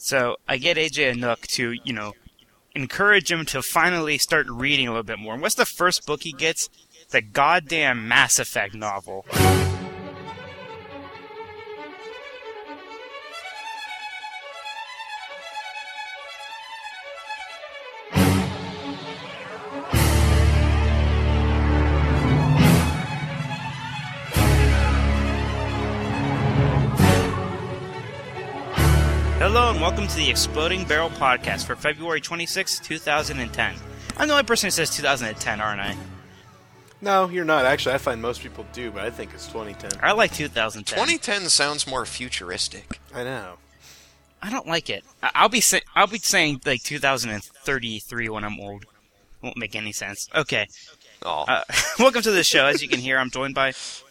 So I get AJ a Nook to, encourage him to finally start reading a little bit more. And what's the first book he gets? The goddamn Mass Effect novel. Hello and welcome to the Exploding Barrel Podcast for February 26, 2010. I'm the only person who says 2010, aren't I? No, you're not. Actually, I find most people do, but I think it's 2010. I like 2010. 2010 sounds more futuristic. I know. I don't like it. I'll be saying like 2033 when I'm old. Won't make any sense. Okay. Welcome to the show. As you can hear, I'm joined by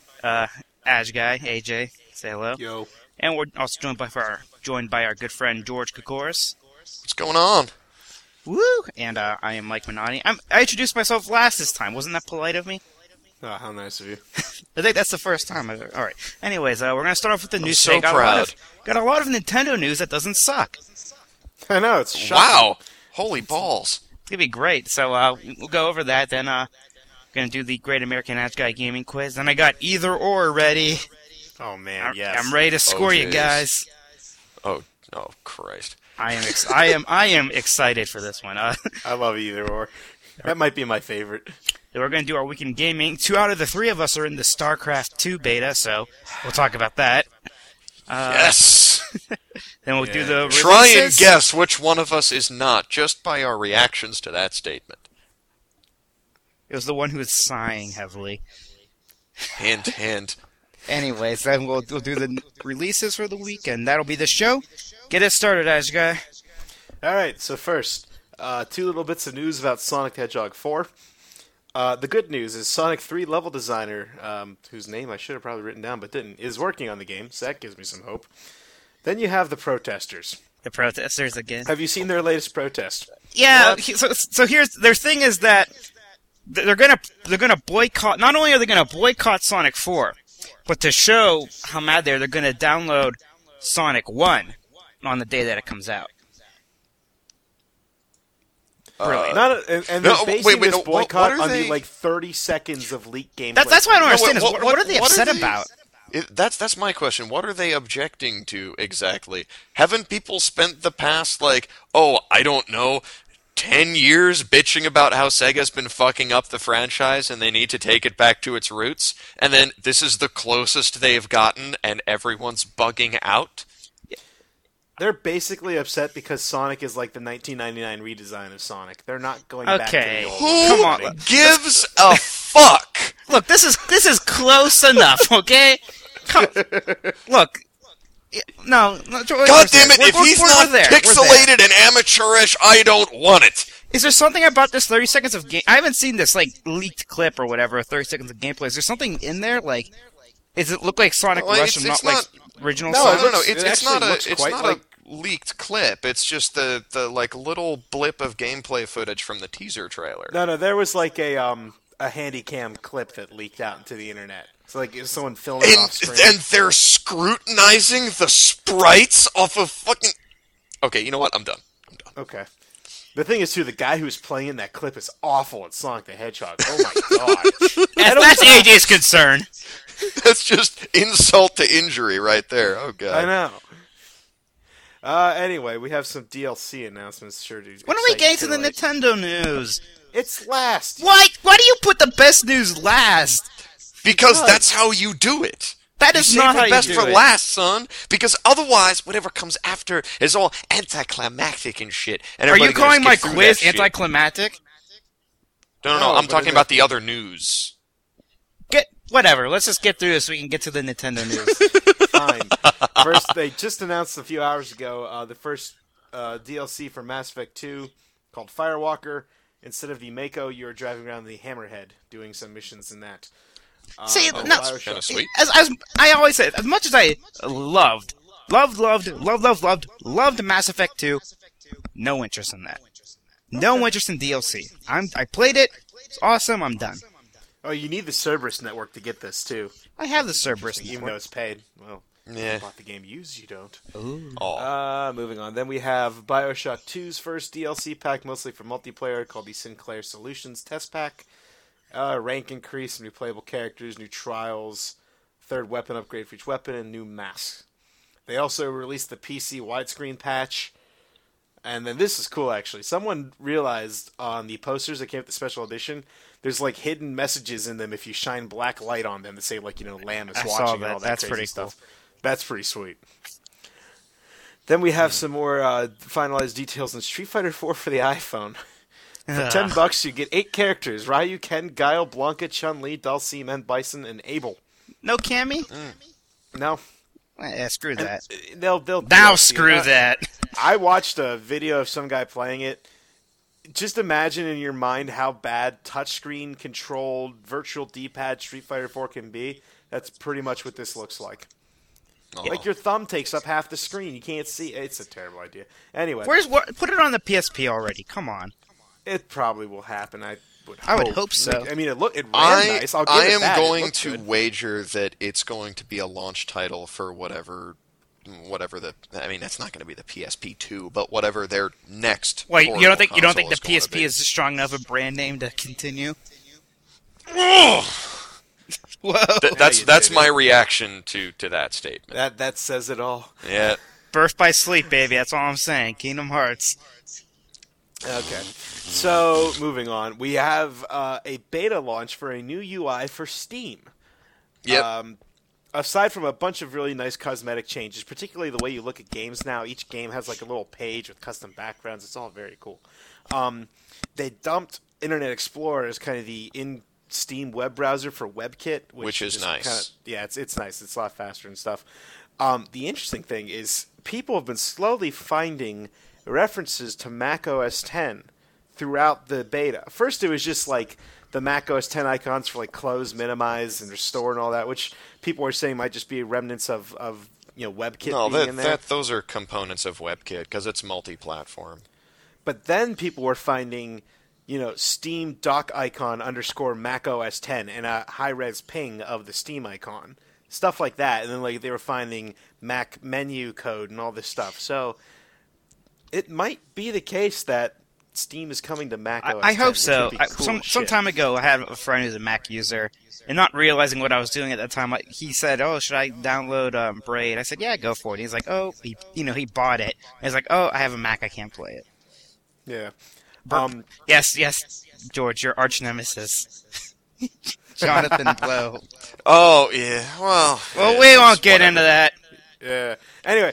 Aj Guy, AJ. Say hello. Yo. And we're also joined by our good friend George Kokoris. What's going on? Woo! And I am Mike Minotti. I introduced myself last this time. Wasn't that polite of me? Oh, how nice of you. I think that's the first time. All right. Anyways, we're going to start off with the news. So proud. Got a lot of Nintendo news that doesn't suck. I know, it's shocking. Wow! Holy balls. It's going to be great. So we'll go over that. Then going to do the Great American Edge Guy Gaming Quiz. Then I got Either Or ready. Oh, man, yes. I'm ready to score you guys. Oh, Christ. I am excited for this one. I love Either Or. That might be my favorite. We're going to do our weekend gaming. 2 out of the 3 of us are in the StarCraft 2 beta, so we'll talk about that. Yes! Then we'll do the releases. Try and guess which one of us is not, just by our reactions to that statement. It was the one who was sighing heavily. Hint, hint. Anyways, then we'll do the releases for the week, and that'll be the show. Get us started, Ash Guy. Alright, so first, 2 little bits of news about Sonic the Hedgehog 4. The good news is Sonic 3 level designer, whose name I should have probably written down but didn't, is working on the game, so that gives me some hope. Then you have the protesters. The protesters again. Have you seen their latest protest? Yeah, so here's their thing is that they're gonna boycott. Not only are they gonna boycott Sonic 4, but to show how mad they're going to download Sonic 1 on the day that it comes out. Brilliant. They're basing this boycott on the 30 seconds of leaked gameplay. That's what I don't understand. What are they upset about? That's my question. What are they objecting to exactly? Haven't people spent the past, I don't know, 10 years bitching about how Sega's been fucking up the franchise and they need to take it back to its roots, and then this is the closest they've gotten and everyone's bugging out? They're basically upset because Sonic is like the 1999 redesign of Sonic. They're not going back to the old Who one. Come on. Gives a fuck? Look, this is close enough, okay? Look. No, God damn it, if he's not pixelated and amateurish, I don't want it. Is there something about this 30 seconds of game? I haven't seen this, leaked clip or whatever, 30 seconds of gameplay. Is there something in there? Does it look like Sonic Rush and not original Sonic? No, it's not a leaked clip. It's just the little blip of gameplay footage from the teaser trailer. No, there was a Handycam clip that leaked out into the internet. So is someone filming off screen? And they're scrutinizing the sprites off of fucking... Okay, you know what? I'm done. Okay. The thing is, too, the guy who's playing in that clip is awful at Sonic the Hedgehog. Oh my god. That's AJ's concern. That's just insult to injury right there. Oh god. I know. Anyway, we have some DLC announcements. Sure to when are we getting to the Nintendo news? It's last. Why do you put the best news last? Because that's how you do it. That is not how you do it. Save the best for last, son. Because otherwise, whatever comes after is all anticlimactic and shit. And are you calling my quiz anticlimactic? No. I'm talking about the other news. Whatever. Let's just get through this so we can get to the Nintendo news. Fine. First, they just announced a few hours ago the first DLC for Mass Effect 2 called Firewalker. Instead of the Mako, you're driving around the Hammerhead doing some missions in that. See, kind of sweet. As I always said, as much as I loved Mass Effect 2, no interest in that. No interest in DLC. I played it. It's awesome. I'm done. Oh, you need the Cerberus network to get this too. I have the Cerberus even network. though it's paid. Well, Yeah. I bought the game used, you don't. Ooh. Moving on. Then we have Bioshock 2's first DLC pack, mostly for multiplayer, called the Sinclair Solutions Test Pack. Rank increase, new playable characters, new trials, third weapon upgrade for each weapon, and new masks. They also released the PC widescreen patch. And then this is cool, actually. Someone realized on the posters that came with the special edition, there's like hidden messages in them if you shine black light on them that say, like, Lamb is watching and all that That's crazy pretty stuff. cool. That's pretty sweet. Then we have some more finalized details in Street Fighter 4 for the iPhone. For $10, you get 8 characters: Ryu, Ken, Guile, Blanca, Chun-Li, Dhalsim, and Bison, and Abel. No Cammy? No. Screw that. They'll Now DLC. screw that. I watched a video of some guy playing it. Just imagine in your mind how bad touchscreen controlled virtual D-pad Street Fighter 4 can be. That's pretty much what this looks like. Like your thumb takes up half the screen. You can't see. It's a terrible idea. Anyway, Put it on the PSP already. Come on. it probably will happen. I would hope so. I mean, it ran nice. I'll give I it am that. going It to good. wager that it's going to be a launch title for whatever it's not going to be the PSP 2, but whatever their next. Wait, you don't think console the is going to PSP be. is strong enough a brand name to continue? Ugh! Whoa. That's my reaction to that statement. That says it all. Yeah. Birth by sleep, baby. That's all I'm saying. Kingdom Hearts. Okay. So, moving on. We have a beta launch for a new UI for Steam. Yep. Aside from a bunch of really nice cosmetic changes, particularly the way you look at games now, each game has like a little page with custom backgrounds. It's all very cool. They dumped Internet Explorer as kind of the in-Steam web browser for WebKit, Which is nice. It's nice. It's a lot faster and stuff. The interesting thing is people have been slowly finding references to Mac OS X throughout the beta. First, it was just like the Mac OS X icons for like close, minimize, and restore and all that, which people were saying might just be remnants of WebKit being in there. those are components of WebKit because it's multi-platform. But then people were finding, Steam dock icon _ Mac OS X and a high-res ping of the Steam icon. Stuff like that. And then they were finding Mac menu code and all this stuff. So it might be the case that Steam is coming to Mac OS I X, hope which so. would be cool Some time ago, I had a friend who's a Mac user, and not realizing what I was doing at that time, he said, "Oh, should I download Braid?" I said, "Yeah, go for it." He's like, "Oh, he bought it." He's like, "Oh, I have a Mac, I can't play it." Yeah. Yes, George, your arch nemesis, Jonathan Blow. Oh yeah, well. We won't get into that. Yeah. Anyway,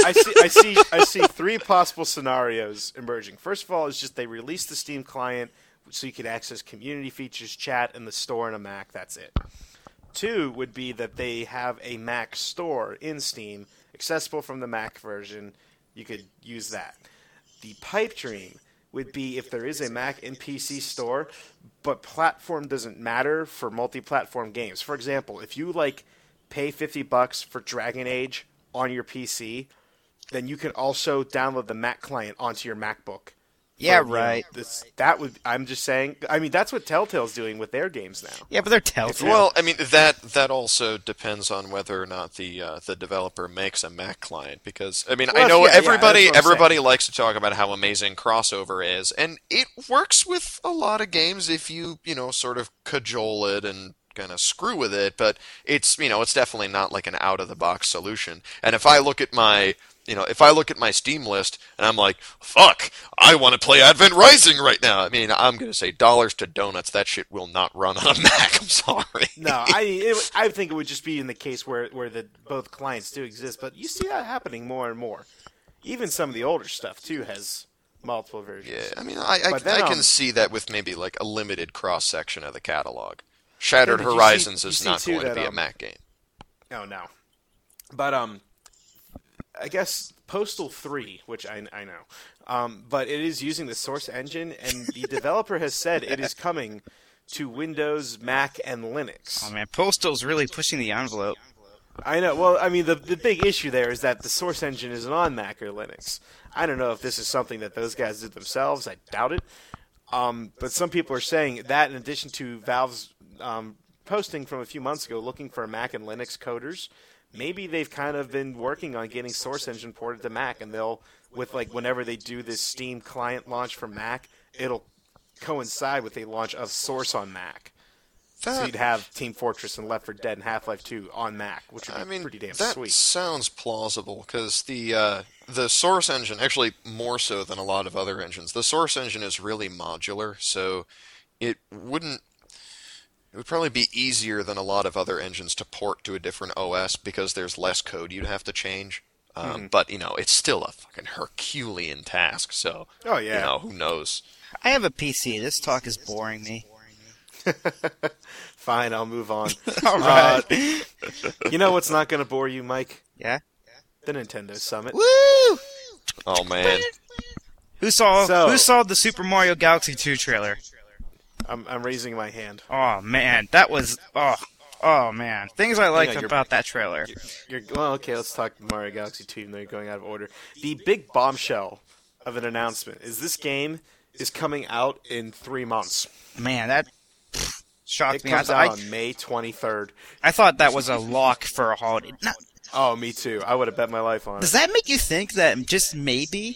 I see 3 possible scenarios emerging. First of all, is just they release the Steam client so you can access community features, chat, and the store in a Mac. That's it. 2 would be that they have a Mac store in Steam, accessible from the Mac version. You could use that. The pipe dream would be if there is a Mac and PC store, but platform doesn't matter for multi-platform games. For example, if you pay $50 for Dragon Age on your PC, then you can also download the Mac client onto your MacBook. Yeah, right. I'm just saying. I mean, that's what Telltale's doing with their games now. Yeah, but they're Telltale. Well, I mean that also depends on whether or not the developer makes a Mac client. Because I mean, I know everybody likes to talk about how amazing crossover is, and it works with a lot of games if you sort of cajole it and kind of screw with it. But it's definitely not like an out of the box solution. And if I look at my Steam list and I'm like, fuck, I want to play Advent Rising right now. I mean, I'm going to say dollars to donuts. That shit will not run on a Mac. I'm sorry. No, I think it would just be in the case where both clients do exist. But you see that happening more and more. Even some of the older stuff, too, has multiple versions. Yeah, I mean, I can see that with maybe like a limited cross-section of the catalog. Shattered Horizons is not going to be a Mac game. Oh, no. But, I guess Postal 3, which I know, but it is using the Source engine, and the developer has said it is coming to Windows, Mac, and Linux. Oh man, Postal's really pushing the envelope. I know. Well, I mean, the big issue there is that the Source engine isn't on Mac or Linux. I don't know if this is something that those guys did themselves. I doubt it. But some people are saying that in addition to Valve's posting from a few months ago looking for Mac and Linux coders, maybe they've kind of been working on getting Source Engine ported to Mac, and they'll, with like whenever they do this Steam client launch for Mac, it'll coincide with a launch of Source on Mac. So you'd have Team Fortress and Left 4 Dead and Half-Life 2 on Mac, which would be pretty damn sweet. That sounds plausible, because the Source Engine, actually more so than a lot of other engines, the Source Engine is really modular, so it would probably be easier than a lot of other engines to port to a different OS, because there's less code you'd have to change. But, it's still a fucking Herculean task, so, who knows? I have a PC. This talk is boring me. Fine, I'll move on. All right. You know what's not going to bore you, Mike? Yeah? The Nintendo Summit. Woo! Oh, man. Who saw the Super Mario Galaxy 2 trailer? I'm raising my hand. Oh, man. That was... Oh, man. Things I liked about that trailer. Well, okay, let's talk Mario Galaxy 2, even though you're going out of order. The big bombshell of an announcement is this game is coming out in 3 months. Man, that shocked me. It comes out on May 23rd. I thought that was a lock for a holiday. No. Oh, me too. I would have bet my life on it. Does that make you think that just maybe,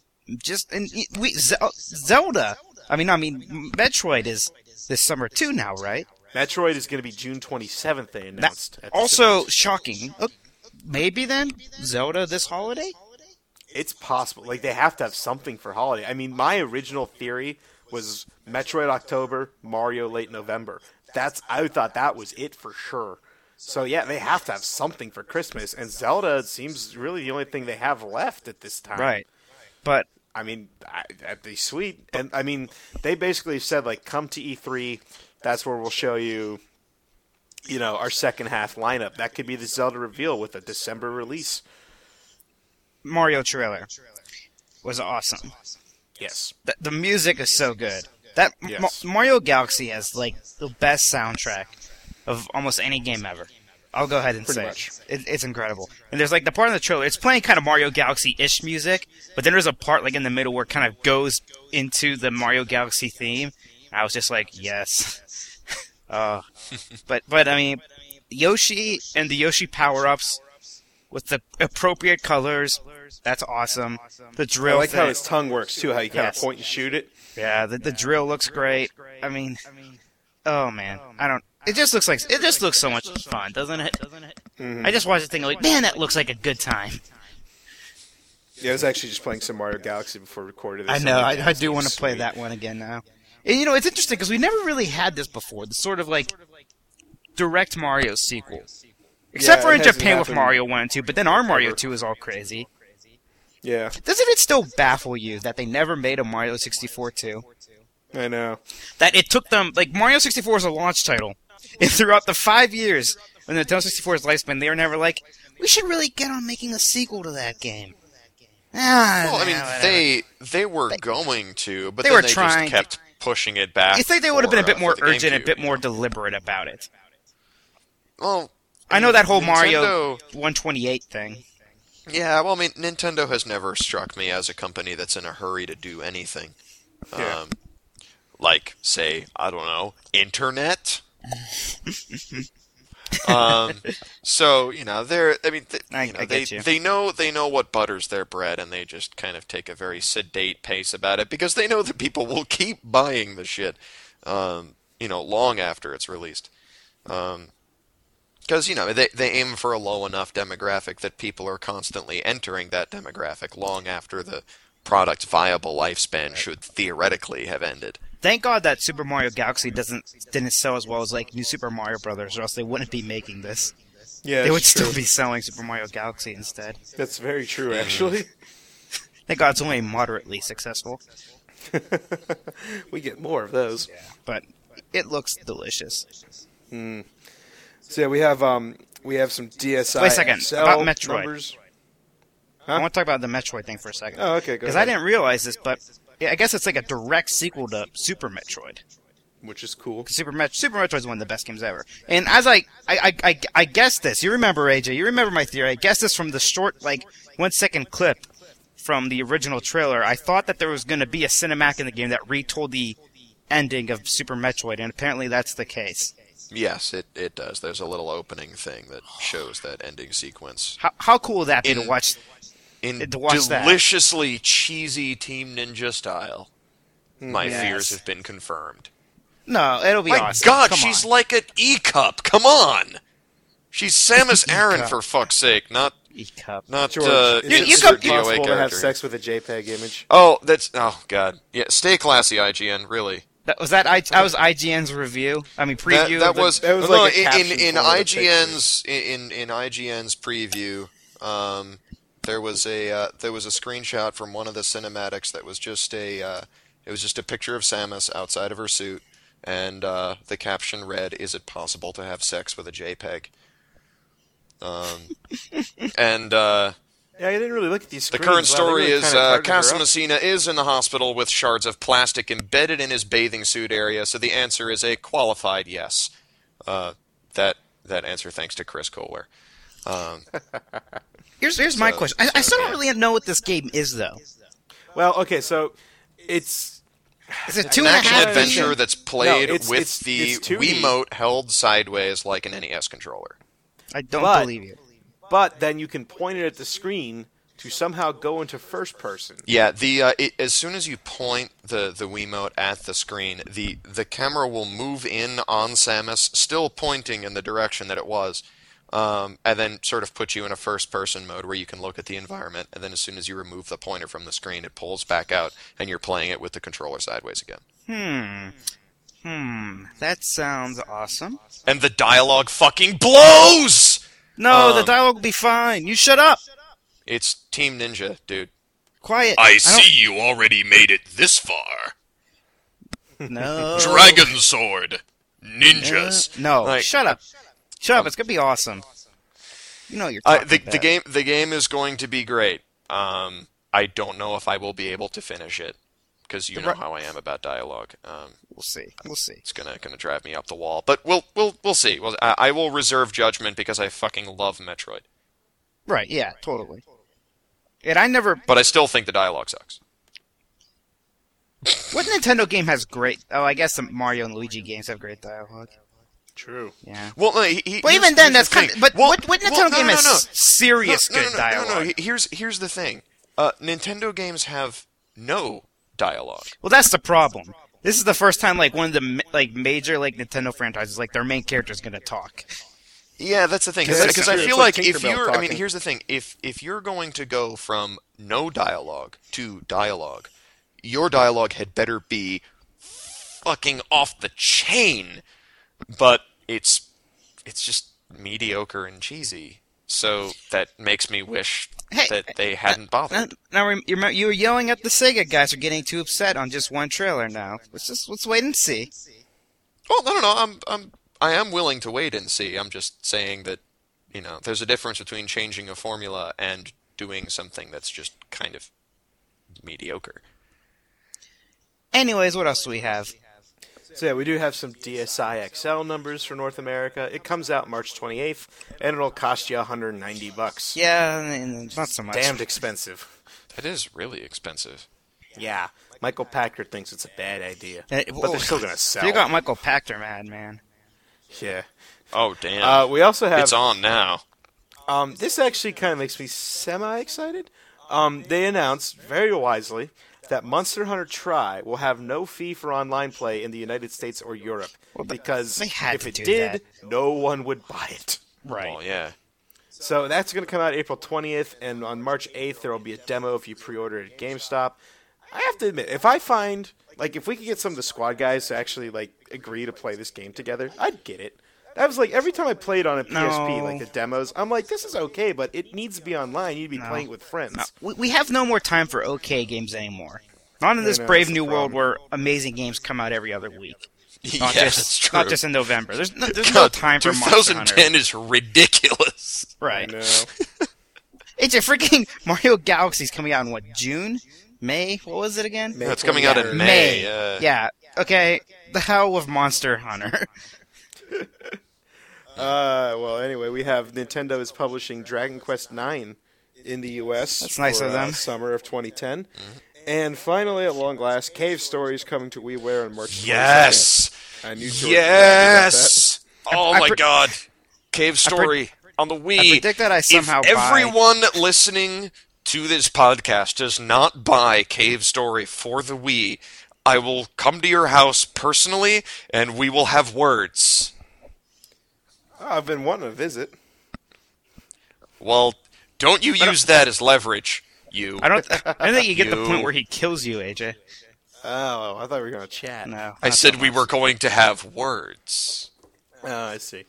Zelda? I mean, Metroid is this summer too now, right? Metroid is going to be June 27th. They announced. Also shocking. Maybe then Zelda this holiday. It's possible. Like, they have to have something for holiday. I mean, my original theory was Metroid October, Mario late November. I thought that was it for sure. So yeah, they have to have something for Christmas, and Zelda seems really the only thing they have left at this time. Right. But I mean, that'd be sweet. And I mean, they basically said, like, come to E3. That's where we'll show you, our second half lineup. That could be the Zelda reveal with a December release. Mario trailer was awesome. Yes. The music is so good. Mario Galaxy has, like, the best soundtrack of almost any game ever. I'll go ahead and say it's incredible. And there's, like, the part in the trailer, it's playing kind of Mario Galaxy-ish music, but then there's a part, like, in the middle where it kind of goes into the Mario Galaxy theme. I was just like, yes. But I mean, Yoshi and the Yoshi power-ups with the appropriate colors, that's awesome. The drill I like how his tongue works, too, how you kind of point and shoot it. Yeah, the drill looks great. I mean, oh, man. It just looks so much fun, doesn't it? Mm-hmm. I just watched the thing like, man, that looks like a good time. Yeah, I was actually just playing some Mario Galaxy before we recorded this. I know, I do want to play that one again now. And, it's interesting because we never really had this before, the sort of, like, direct Mario sequel. Except for in Japan with Mario 1 and 2, but then our Mario 2 is all crazy. Yeah. Doesn't it still baffle you that they never made a Mario 64 2? I know. That it took them, like, Mario 64 is a launch title. And throughout the 5 years when the Nintendo 64's lifespan, they were never like, we should really get on making a sequel to that game. They were going to, but they then were they trying just kept pushing it back. You think they would have been a bit more urgent, a bit more deliberate about it? Well, I know that whole Mario 128 thing. Yeah, well, I mean, Nintendo has never struck me as a company that's in a hurry to do anything. Yeah. Like, say, I don't know, internet? So, they know what butters their bread, and they just kind of take a very sedate pace about it, because they know that people will keep buying the shit, long after it's released. Because, they aim for a low enough demographic that people are constantly entering that demographic long after the product's viable lifespan should theoretically have ended. Thank God that Super Mario Galaxy didn't sell as well as, like, New Super Mario Brothers, or else they wouldn't be making this. Yeah, they would still be selling Super Mario Galaxy instead. That's very true, actually. Thank God it's only moderately successful. We get more of those. Yeah, but it looks delicious. So yeah, we have some DSi. Wait a second, XL about Metroid. Numbers. Huh? I want to talk about the Metroid thing for a second. Oh, okay, go ahead. Because I didn't realize this, but I guess it's like a direct sequel to Super Metroid. Which is cool. Super Metroid is one of the best games ever. And as I guessed this, you remember, AJ, you remember my theory, I guessed this from the short, 1 second clip from the original trailer. I thought that there was going to be a cinematic in the game that retold the ending of Super Metroid, and apparently that's the case. Yes, it does. There's a little opening thing that shows that ending sequence. How cool would that be to watch in that? Deliciously cheesy Team Ninja style. My fears have been confirmed. No, it'll be awesome. My God, Come she's on. like an E-Cup. Come on. She's Samus Aran, for fuck's sake, not E-Cup. George, is it Cup- possible to have sex with a JPEG image? Oh, God. Yeah, stay classy, IGN, really. That was IGN's review. I mean preview. That was like a caption in for the IGN's in IGN's preview. There was a screenshot from one of the cinematics that was just a picture of Samus outside of her suit, and the caption read, "Is it possible to have sex with a JPEG?" Yeah, I didn't really look at these the screens. current story is Casa Casamassina is in the hospital with shards of plastic embedded in his bathing suit area, so the answer is a qualified yes. That answer thanks to Chris Kohler. Here's my question. I still don't really know what this game is, though. Well, okay, so it's Is it An 2.5 action-adventure D? that's played it's the 2D. Wiimote held sideways like an NES controller. I don't believe you. But then you can point it at the screen to somehow go into first person. Yeah, as soon as you point the Wiimote at the screen, the camera will move in on Samus, still pointing in the direction that it was, and then sort of put you in a first-person mode where you can look at the environment, and then as soon as you remove the pointer from the screen, it pulls back out, and you're playing it with the controller sideways again. That sounds awesome. And the dialogue fucking blows! No, the dialogue will be fine. You shut up. It's Team Ninja, dude. Quiet. I see you already made it this far. No. Dragon Sword. Ninjas. No. Like- Shut up. Shut up. It's gonna be awesome. You know what you're talking about. The game is going to be great. I don't know if I will be able to finish it because you know how I am about dialogue. We'll see. We'll see. It's gonna drive me up the wall, but we'll see. I will reserve judgment because I fucking love Metroid. Right. Yeah. Totally. And I never. But I still think the dialogue sucks. What Nintendo game has great? Oh, I guess the Mario and Luigi games have great dialogue. True. Yeah. Well, no, But even then, that's kind of. But what Nintendo game has serious good dialogue? No. Here's the thing. Nintendo games have no dialogue. Well, that's the problem. This is the first time, like, one of the major Nintendo franchises, their main character is gonna talk. Yeah, that's the thing. That's Because I true. feel It's like like if Tinkerbell you're, I mean, talking. here's the thing. If you're going to go from no dialogue to dialogue, your dialogue had better be fucking off the chain. But it's just mediocre and cheesy. So that makes me wish that they hadn't bothered. Now, you were yelling at the Sega guys for getting too upset on just one trailer. Now let's wait and see. Well, no. I am willing to wait and see. I'm just saying that, there's a difference between changing a formula and doing something that's just kind of mediocre. Anyways, what else do we have? So yeah, we do have some DSi XL numbers for North America. It comes out March 28th, and it'll cost you $190. Yeah, and not so much. Damned expensive. That is really expensive. Yeah, Michael Packard thinks it's a bad idea, But but they're still gonna sell. You got Michael Pachter mad, man. Yeah. Oh, damn. We also have. It's on now. This actually kind of makes me semi-excited. They announced, very wisely, that Monster Hunter Tri will have no fee for online play in the United States or Europe. Because they had if to it do did, that. no one would buy it. Right. Oh, yeah. So that's going to come out April 20th, and on March 8th there will be a demo if you pre-order it at GameStop. I have to admit, if I find, if we could get some of the squad guys to actually, agree to play this game together, I'd get it. That was every time I played on a PSP, the demos, I'm like, this is okay, but it needs to be online. You need to be playing it with friends. No, we have no more time for okay games anymore. Not in this know, brave that's new the world problem. where amazing games come out every other week. Not Yeah, just, that's true. Not just in November. There's no God, time for Monster Hunter. 2010 is ridiculous. Right. No. It's a freaking Mario Galaxy's coming out in what, June? May? What was it again? May It's coming out in May. Yeah. Okay. The hell with Monster Hunter. Well, anyway, we have Nintendo is publishing Dragon Quest IX in the U.S. That's nice for, of them. Summer of 2010. And finally, at long last, Cave Story is coming to WiiWare on March 22nd. Yes! I knew George would Yes! Oh my god. Cave Story on the Wii. I predict that I somehow if everyone listening to this podcast does not buy Cave Story for the Wii, I will come to your house personally, and we will have words. I've been wanting to visit. Well, don't you use that as leverage, you. I don't think you get the point where he kills you, AJ. Oh, I thought we were going to chat. No. I said we were going to have words. Oh, I see.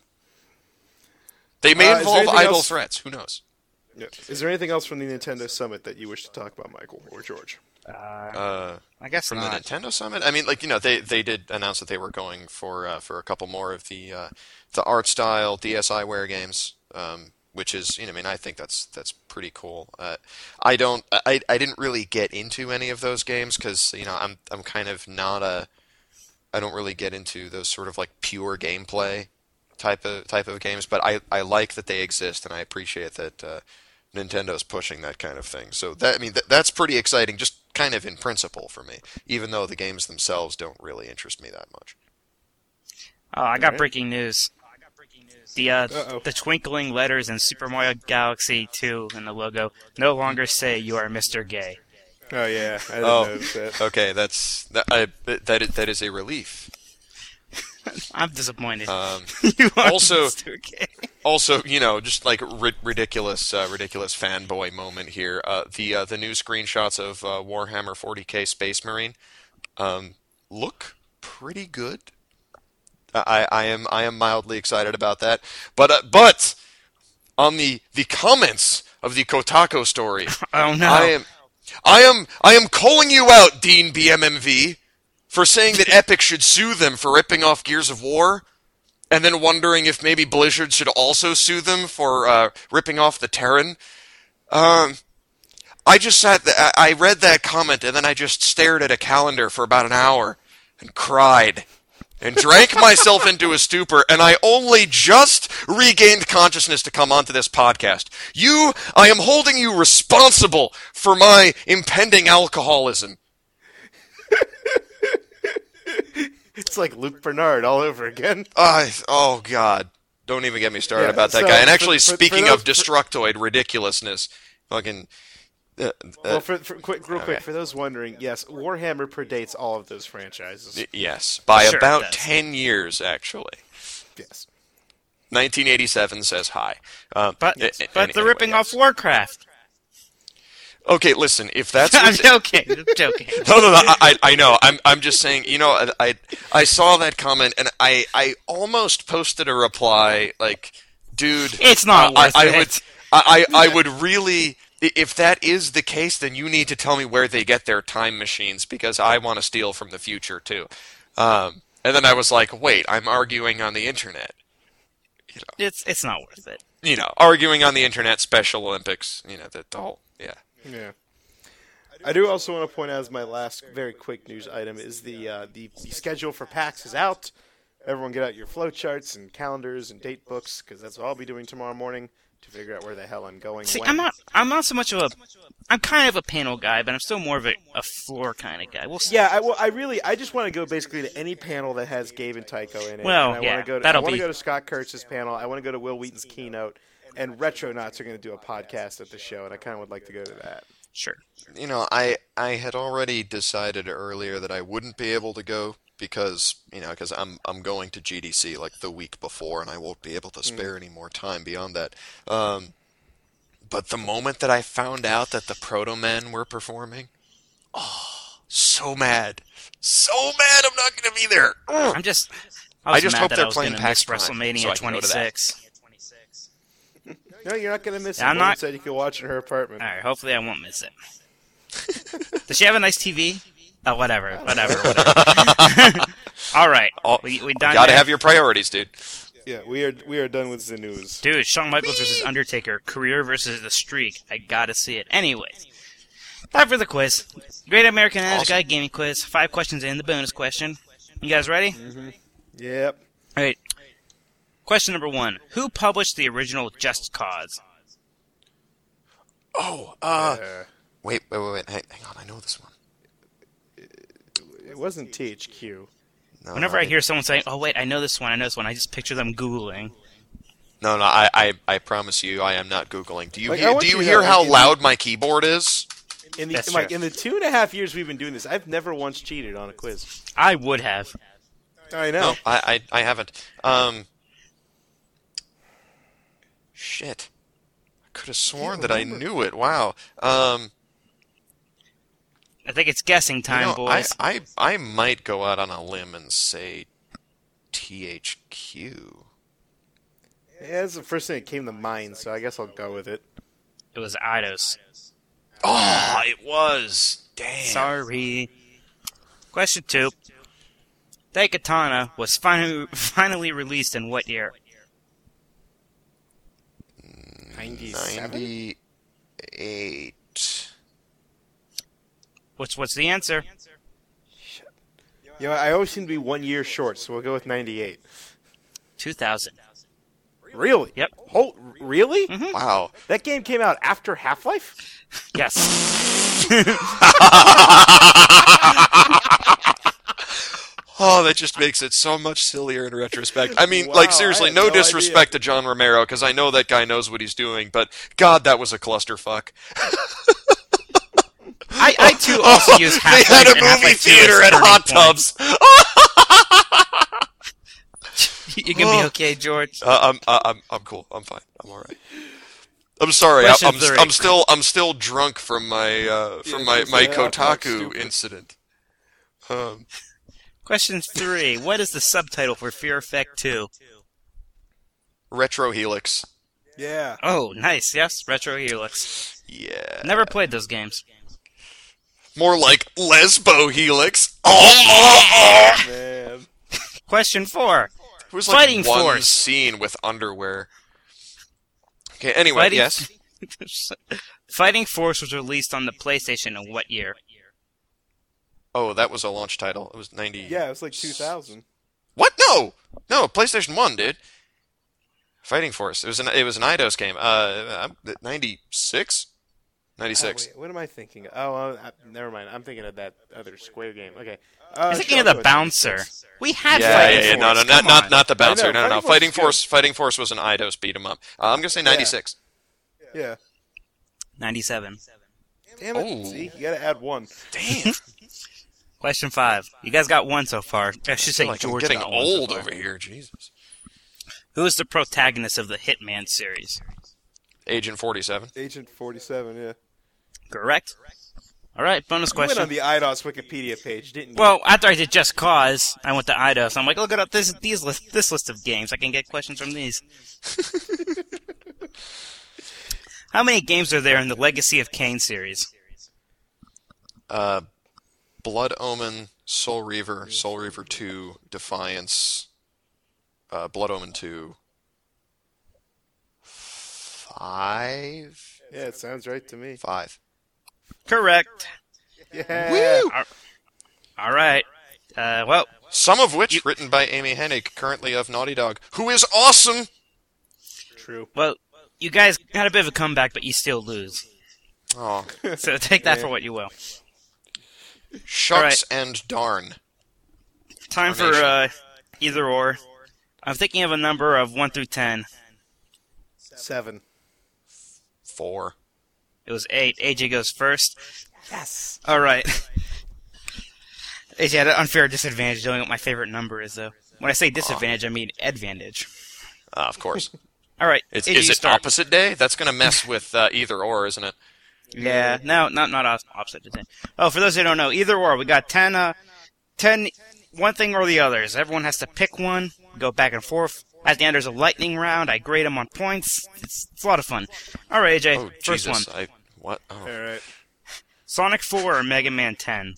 They may involve idle else? threats. Who knows? Yeah. Is there anything else from the Nintendo Summit that you wish to talk about, Michael or George? I guess from not. the Nintendo Summit. I mean, like, you know, they did announce that they were going for a couple more of the art style DSiWare games, which is, you know, I mean, I think that's pretty cool. I didn't really get into any of those games because, you know, I'm kind of not I don't really get into those sort of like pure gameplay type of games, but I like that they exist, and I appreciate that Nintendo's pushing that kind of thing. So that's pretty exciting, just kind of in principle for me, even though the games themselves don't really interest me that much. Oh, I got breaking news. The twinkling letters in Super Mario Galaxy 2 in the logo no longer say you are Mr. Gay. Oh yeah, I didn't notice that. Okay, that is a relief. I'm disappointed. You also, Mr. Gay. Also, you know, just like ridiculous fanboy moment here. The new screenshots of Warhammer 40K Space Marine look pretty good. I am mildly excited about that. But on the comments of the Kotaku story, oh no, I am calling you out, Dean BMMV, for saying that Epic should sue them for ripping off Gears of War, and then wondering if maybe Blizzard should also sue them for ripping off the Terran. I just I read that comment, and then I just stared at a calendar for about an hour and cried and drank myself into a stupor, and I only just regained consciousness to come onto this podcast. I am holding you responsible for my impending alcoholism. It's like Luke Bernard all over again. Oh, God. Don't even get me started about that guy. And actually, speaking of Destructoid ridiculousness, fucking... real quick, for those wondering, yes, Warhammer predates all of those franchises. Yes, by about 10 years, actually. Yes. 1987 says hi. But they're ripping off Warcraft. Okay, listen, if that's... I'm joking. No, I know. I'm just saying, you know, I saw that comment, and I almost posted a reply, like, dude... It's not worth it. I would really... If that is the case, then you need to tell me where they get their time machines, because I want to steal from the future, too. And then I was like, wait, I'm arguing on the internet. You know, it's not worth it. You know, arguing on the internet, Special Olympics, you know, the whole, yeah. Yeah. I do also want to point out as my last very quick news item is the schedule for PAX is out. Everyone get out your flowcharts and calendars and date books, because that's what I'll be doing tomorrow morning to figure out where the hell I'm going. See, when. I'm not so much of I'm kind of a panel guy, but I'm still more of a floor kind of guy. We'll see. Yeah, I just want to go basically to any panel that has Gabe and Tycho in it. Well, and I want to go to Scott Kurtz's panel. I want to go to Will Wheaton's keynote, and Retronauts are going to do a podcast at the show, and I kind of would like to go to that. Sure. You know, I had already decided earlier that I wouldn't be able to go because I'm going to GDC like the week before, and I won't be able to spare any more time beyond that. But the moment that I found out that the Proto Men were performing, so mad I'm not going to be there. I just hope they're playing PAX Prime, WrestleMania so I can go to that. 26. No, you're not going to miss it. I'm not. Said you could watch in her apartment. All right, hopefully I won't miss it. Does she have a nice TV? Oh, whatever. All right, we done. Gotta have your priorities, dude. Yeah, we are done with the news. Dude, Shawn Michaels versus Undertaker, career versus the streak. I gotta see it. Anyways, time for the quiz. Great American Ninja Guy Gaming Quiz. 5 questions in, the bonus question. You guys ready? Mm-hmm. Yep. All right. Question number 1. Who published the original Just Cause? Wait. Hang on, I know this one. It wasn't THQ. Whenever I hear someone saying, "Oh wait, I know this one," I just picture them Googling. No, I promise you, I am not Googling. Do you hear how loud my keyboard is? In the 2.5 years we've been doing this, I've never once cheated on a quiz. I would have. I know. No, I haven't. Shit. I could have sworn that I knew it. Wow. I think it's guessing time, boys. I might go out on a limb and say THQ. Yeah, that's the first thing that came to mind, so I guess I'll go with it. It was Eidos. Oh, it was. Damn. Sorry. Question 2. Daikatana was finally released in what year? 97? 98. What's the answer? You know, I always seem to be 1 year short, so we'll go with 98. 2000. Really? Yep. Oh, really? Mm-hmm. Wow. That game came out after Half-Life? Yes. Oh, that just makes it so much sillier in retrospect. I mean, Wow, seriously, I had no no disrespect to John Romero, because I know that guy knows what he's doing, but God, that was a clusterfuck. I too also use They Half-Life had a and movie Half-Life 2 theater as and hot turning tubs. You gonna be okay, George? I'm cool. I'm fine. I'm all right. I'm sorry. Question 3. I'm still drunk from my my Kotaku incident. Question 3. What is the subtitle for Fear Effect 2? Retro Helix. Yeah. Oh, nice. Yes, Retro Helix. Yeah. Never played those games. More like Lesbo Helix. Oh! Man. Question 4. It was like Fighting one Force. scene with underwear. Okay, anyway, yes. Fighting Force was released on the PlayStation in what year? Oh, that was a launch title. It was 90. Yeah, it was like 2000. What? No, PlayStation 1, dude. Fighting Force. It was an Eidos game. 96, 96. Oh, wait, what am I thinking? Never mind. I'm thinking of that other Square game. Okay. I'm thinking of the Bouncer. We had Yeah, Fighting yeah, Force. no, Come on. not the Bouncer. I know, No. Fighting Force Fighting Force was an Eidos beat 'em up. I'm gonna say 96. Yeah. 97. Damn it. Oh. See, you gotta add one. Damn. Question 5. You guys got one so far. I should say I'm George getting got one so old far. over here. Jesus. Who is the protagonist of the Hitman series? Agent 47. Agent 47, yeah. Correct. All right, bonus You went question. on the IDOS Wikipedia page, didn't you? Well, after I did Just Cause, I went to Eidos. I'm like, look at this list of games. I can get questions from these. How many games are there in the Legacy of Kain series? Blood Omen, Soul Reaver 2, Defiance, Blood Omen 2. 5? Yeah, it sounds right to me. 5. Correct. Yeah. Woo! All right. Well, Some of which written by Amy Hennig, currently of Naughty Dog, who is awesome. True. you guys had a bit of a comeback, but you still lose. Oh, So take that for what you will. shucks and darn. Time for either or. I'm thinking of a number of 1 through 10. 7. 4. It was 8. AJ goes first. Yes. All right. AJ had an unfair disadvantage knowing what my favorite number is, though. When I say disadvantage, I mean advantage. Of course. All right. Is AJ, you it start. opposite day? That's going to mess with either or, isn't it? Yeah, no, not opposite today. Oh, for those who don't know, either or, we got 10, one thing or the others. Everyone has to pick one, go back and forth. At the end, there's a lightning round. I grade them on points. It's a lot of fun. All right, AJ, Oh, first Jesus. one. What? Oh. All right. Sonic 4 or Mega Man 10?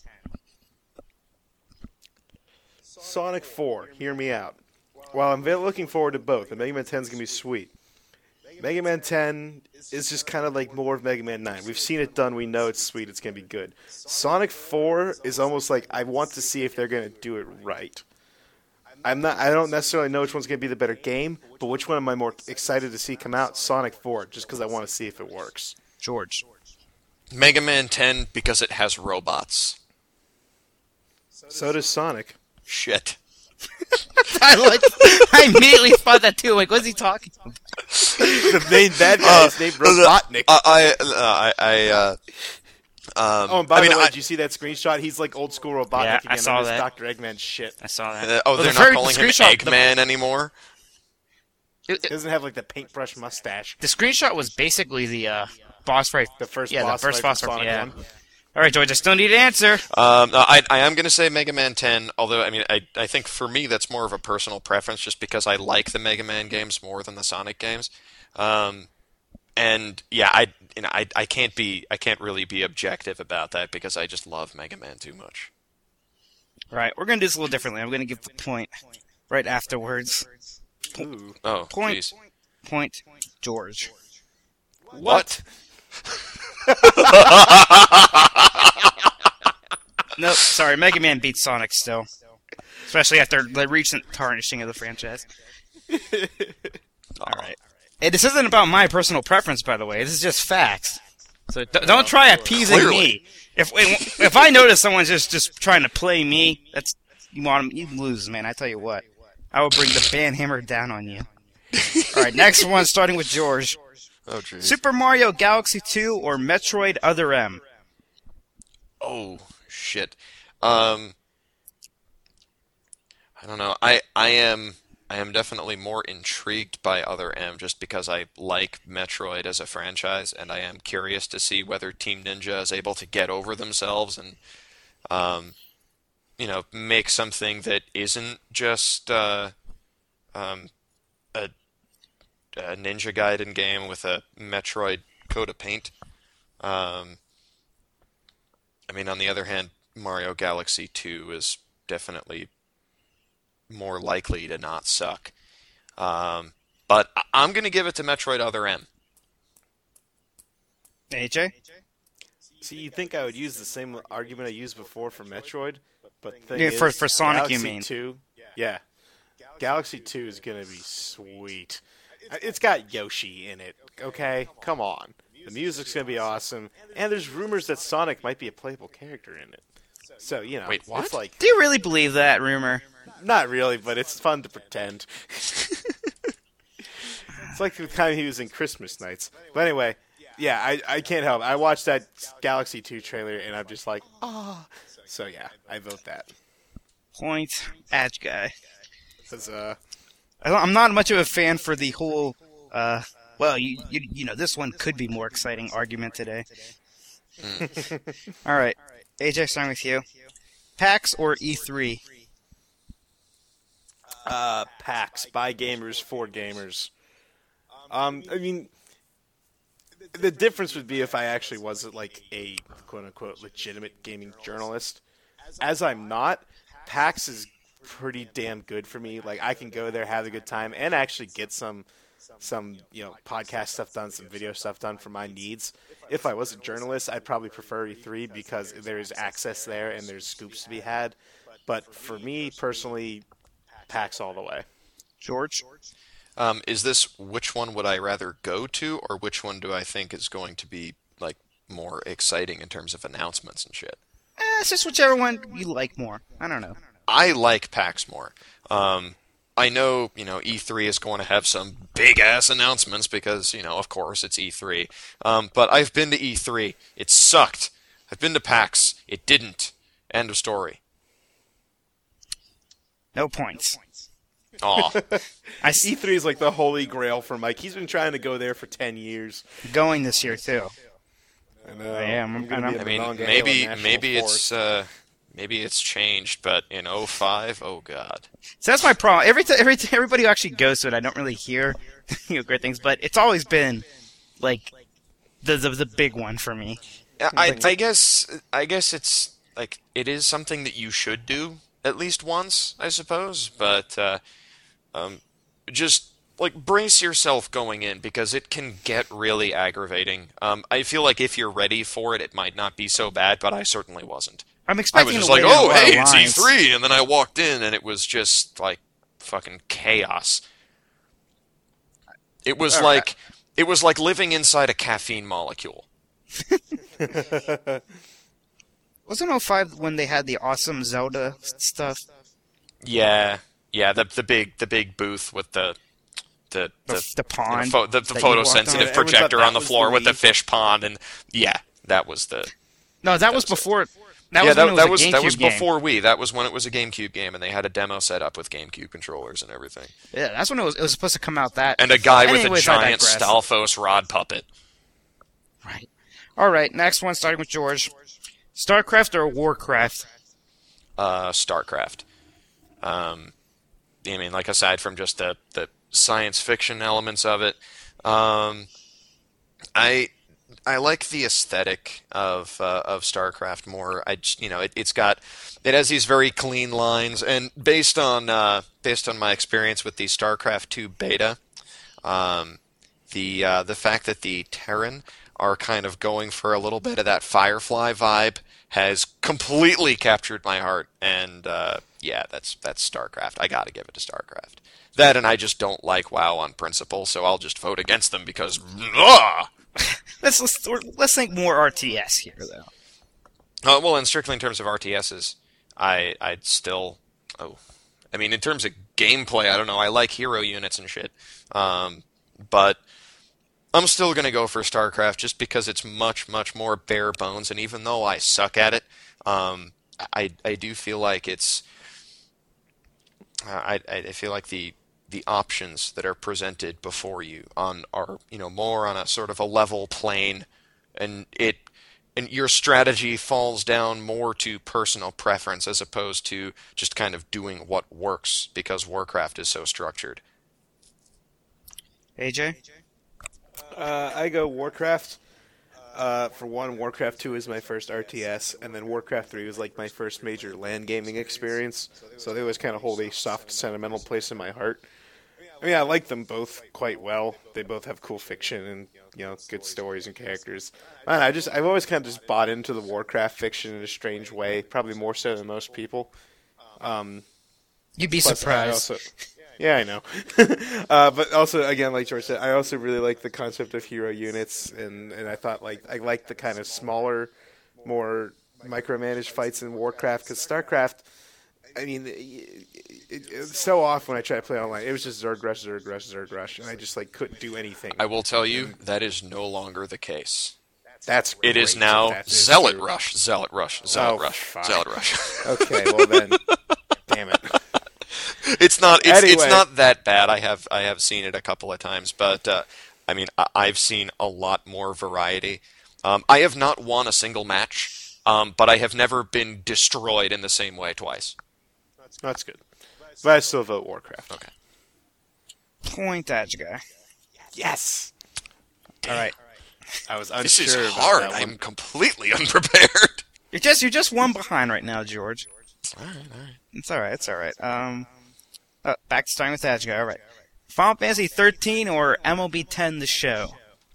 Sonic 4. Hear me out. While I'm looking forward to both, and Mega Man 10 is going to be sweet. Mega Man 10 is just kind of like more of Mega Man 9. We've seen it done. We know it's sweet. It's going to be good. Sonic 4 is almost like I want to see if they're going to do it right. I don't necessarily know which one's going to be the better game, but which one am I more excited to see come out? Sonic 4, just because I want to see if it works. George. Mega Man 10 because it has robots. So does Sonic. Shit. I immediately thought that too. Like, what's he talking about? The main bad guy is named Robotnik. Oh, and by the way, did you see that screenshot? He's like old school Robotnik Yeah, again. I saw on his that. Dr. Eggman shit. I saw that. They're not calling him Eggman anymore? He doesn't have like the paintbrush mustache. The screenshot was basically the boss fight. The first boss fight boss from fight. Sonic Yeah. 1. All right, George. I still need an answer. I am going to say Mega Man 10, although I think for me that's more of a personal preference, just because I like the Mega Man games more than the Sonic games. And yeah, I can't really be objective about that because I just love Mega Man too much. All right, we're gonna do this a little differently. I'm gonna give the point right afterwards. Ooh. Oh, Point. please. Point. George. What? Nope. Sorry, Mega Man beats Sonic still, especially after the recent tarnishing of the franchise. All right. Hey, this isn't about my personal preference, by the way. This is just facts. So don't try appeasing me. If I notice someone's just trying to play me, you lose, man. I tell you what, I will bring the band hammer down on you. All right, next one, starting with George. Oh, geez. Super Mario Galaxy 2 or Metroid Other M? Oh, shit. I don't know. I am definitely more intrigued by Other M just because I like Metroid as a franchise, and I am curious to see whether Team Ninja is able to get over themselves and, make something that isn't just a Ninja Gaiden game with a Metroid coat of paint. On the other hand, Mario Galaxy 2 is definitely more likely to not suck. But I'm going to give it to Metroid Other M. AJ? See, you'd think I would use the same argument I used before for Metroid, but the thing Yeah, is, for Sonic, Galaxy you mean? 2, yeah. Galaxy 2 is going to be sweet. It's got Yoshi in it, okay? Come on. The music's going to be awesome, and there's rumors that Sonic might be a playable character in it. So, Wait, what? It's like... Do you really believe that rumor? Not really, but it's fun to pretend. It's like the time he was in Christmas Nights. But anyway, yeah, I can't help it. I watched that Galaxy 2 trailer, and I'm just like, ah. So yeah, I vote that. Point. Edge guy. 'Cause, I'm not much of a fan for the whole, this one could be more exciting argument today. All right. AJ, starting with you. PAX or E3? PAX, by gamers, for gamers. The difference would be if I actually was like a quote-unquote legitimate gaming journalist. As I'm not, PAX is pretty damn good for me. Like, I can go there, have a good time, and actually get some podcast stuff done, some video stuff done for my needs. If I was a journalist, I'd probably prefer E3 because there's access there and there's scoops to be had. But for me, personally, PAX all the way. George? Is this which one would I rather go to, or which one do I think is going to be like more exciting in terms of announcements and shit? It's just whichever one you like more. I don't know. I like PAX more. I know, E3 is going to have some big-ass announcements because, of course, it's E3. But I've been to E3. It sucked. I've been to PAX. It didn't. End of story. No points. Aw. E3 is like the holy grail for Mike. He's been trying to go there for 10 years. Going this year, too. I know. I am. Maybe it's changed, but in 2005, oh god. So that's my problem. Everybody who actually goes to it, I don't really hear great things, but it's always been like the big one for me. I guess it's like it is something that you should do at least once, I suppose, but just like brace yourself going in because it can get really aggravating. I feel like if you're ready for it, it might not be so bad, but I certainly wasn't. I'm expecting I was just to like, wait in a oh, lot hey, of it's lines. E3, and then I walked in, and it was just like fucking chaos. It was like living inside a caffeine molecule. Wasn't 05 when they had the awesome Zelda stuff? Yeah, Yeah, the big booth with the pond, the photosensitive projector on the floor with the fish pond, and that was the. No, that was before. That was before Wii. That was when it was a GameCube game, and they had a demo set up with GameCube controllers and everything. Yeah, that's when it was supposed to come out. And a guy with a giant Stalfos rod puppet. Right. All right. Next one, starting with George. StarCraft or Warcraft? StarCraft. I mean, like aside from just the science fiction elements of it, I like the aesthetic of StarCraft more. It has these very clean lines, and based on my experience with the StarCraft 2 beta, the fact that the Terran are kind of going for a little bit of that Firefly vibe has completely captured my heart, and that's StarCraft. I gotta give it to StarCraft. That, and I just don't like WoW on principle, so I'll just vote against them because. Let's think more RTS here, though. Well, and strictly in terms of RTSs, I'd still. I mean, in terms of gameplay, I don't know. I like hero units and shit, but I'm still gonna go for StarCraft just because it's much more bare bones. And even though I suck at it, I do feel like it's. I feel like the options that are presented before you are more on a sort of a level plane, and your strategy falls down more to personal preference as opposed to just kind of doing what works because Warcraft is so structured. AJ? I go Warcraft. For one, Warcraft 2 is my first RTS, and then Warcraft 3 was like my first major LAN gaming experience, so they always kind of hold a soft, sentimental place in my heart. I mean, I like them both quite well. They both have cool fiction and, good stories and characters. Man, I've always kind of just bought into the Warcraft fiction in a strange way, probably more so than most people. You'd be surprised. Yeah, I know. But also, again, like George said, I also really like the concept of hero units, and I thought, I like the kind of smaller, more micromanaged fights in Warcraft, because StarCraft, I mean, so often when I try to play online, it was just Zerg Rush, and I just, couldn't do anything. I will tell you, that is no longer the case. That's great. It is now Zealot Rush. Okay, well then, damn it. It's not that bad. I have seen it a couple of times, but I mean, I've seen a lot more variety. I have not won a single match, but I have never been destroyed in the same way twice. That's good. But I still vote Warcraft. Okay. Point that guy. Yes. All right. I was unsure. This is hard. I'm completely unprepared. You're just one behind right now, George. All right. It's all right. Back to starting with that guy. All right. Final Fantasy 13 or MLB 10 the show?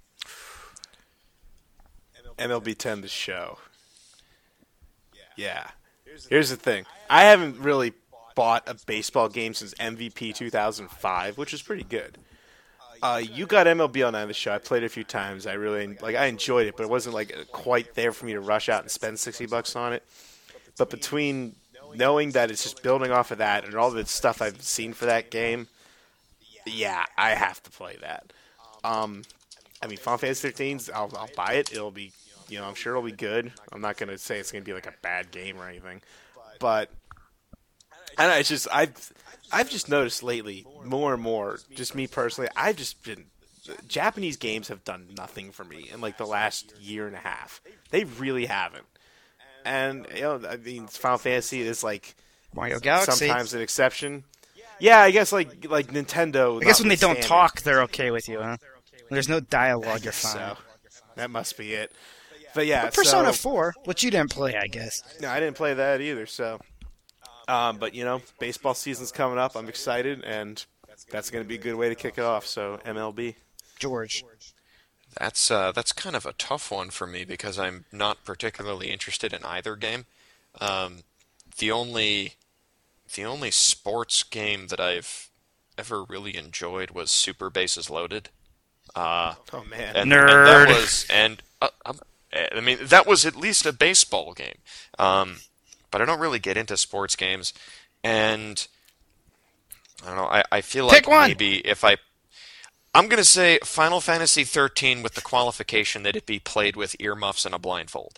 MLB 10 the show. Yeah. Here's the thing. I haven't really bought a baseball game since MVP 2005, which is pretty good. You got MLB on the show. I played it a few times. I really I enjoyed it, but it wasn't quite there for me to rush out and spend $60 on it. But between knowing that it's just building off of that and all the stuff I've seen for that game, yeah, I have to play that. I mean, Final Fantasy 13's, I'll buy it. It'll be, I'm sure it'll be good. I'm not going to say it's going to be a bad game or anything. But, I don't know, it's just, I've just noticed lately, more and more, just me personally, I've just been, Japanese games have done nothing for me in the last year and a half. They really haven't. And, I mean, Final Fantasy is Mario Galaxy. Sometimes an exception. Yeah, I guess like Nintendo. I guess when they don't talk, they're okay with you, huh? When there's no dialogue, you're fine. So. That must be it. But yeah, Persona 4, which you didn't play, I guess. No, I didn't play that either. So, but baseball season's coming up. I'm excited, and that's going to be a good way to kick it off. So MLB. George. That's kind of a tough one for me because I'm not particularly interested in either game. The only sports game that I've ever really enjoyed was Super Bases Loaded. Oh man, nerd. I mean, that was at least a baseball game. But I don't really get into sports games, and I don't know. I feel Pick like one. maybe if I'm going to say Final Fantasy 13 with the qualification that it be played with earmuffs and a blindfold.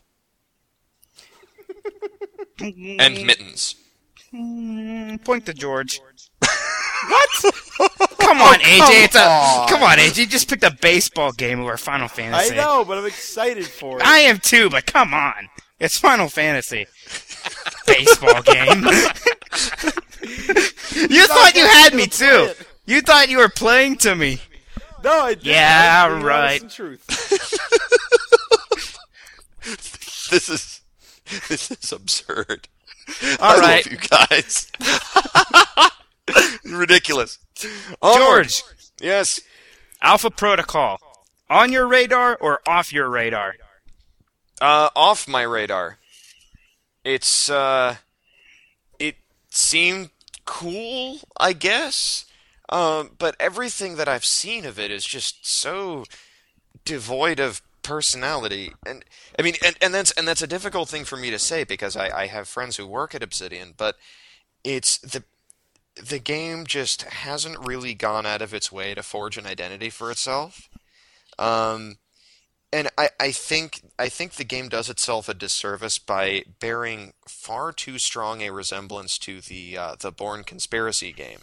And mittens. Point to George. What? Come on, AJ. Come on, AJ. You just picked a baseball game over Final Fantasy. I know, but I'm excited for it. I am too, but come on. It's Final Fantasy. Baseball game. You thought you had me too. You thought you were playing to me. No, I didn't. Yeah, right. Truth. This is absurd. All right, love you guys. Ridiculous. George. Yes. Alpha Protocol. On your radar or off your radar? Off my radar. It seemed cool, I guess. But everything that I've seen of it is just so devoid of personality. And I mean, and that's a difficult thing for me to say because I have friends who work at Obsidian, but it's the game just hasn't really gone out of its way to forge an identity for itself. And I think the game does itself a disservice by bearing far too strong a resemblance to the Bourne Conspiracy game.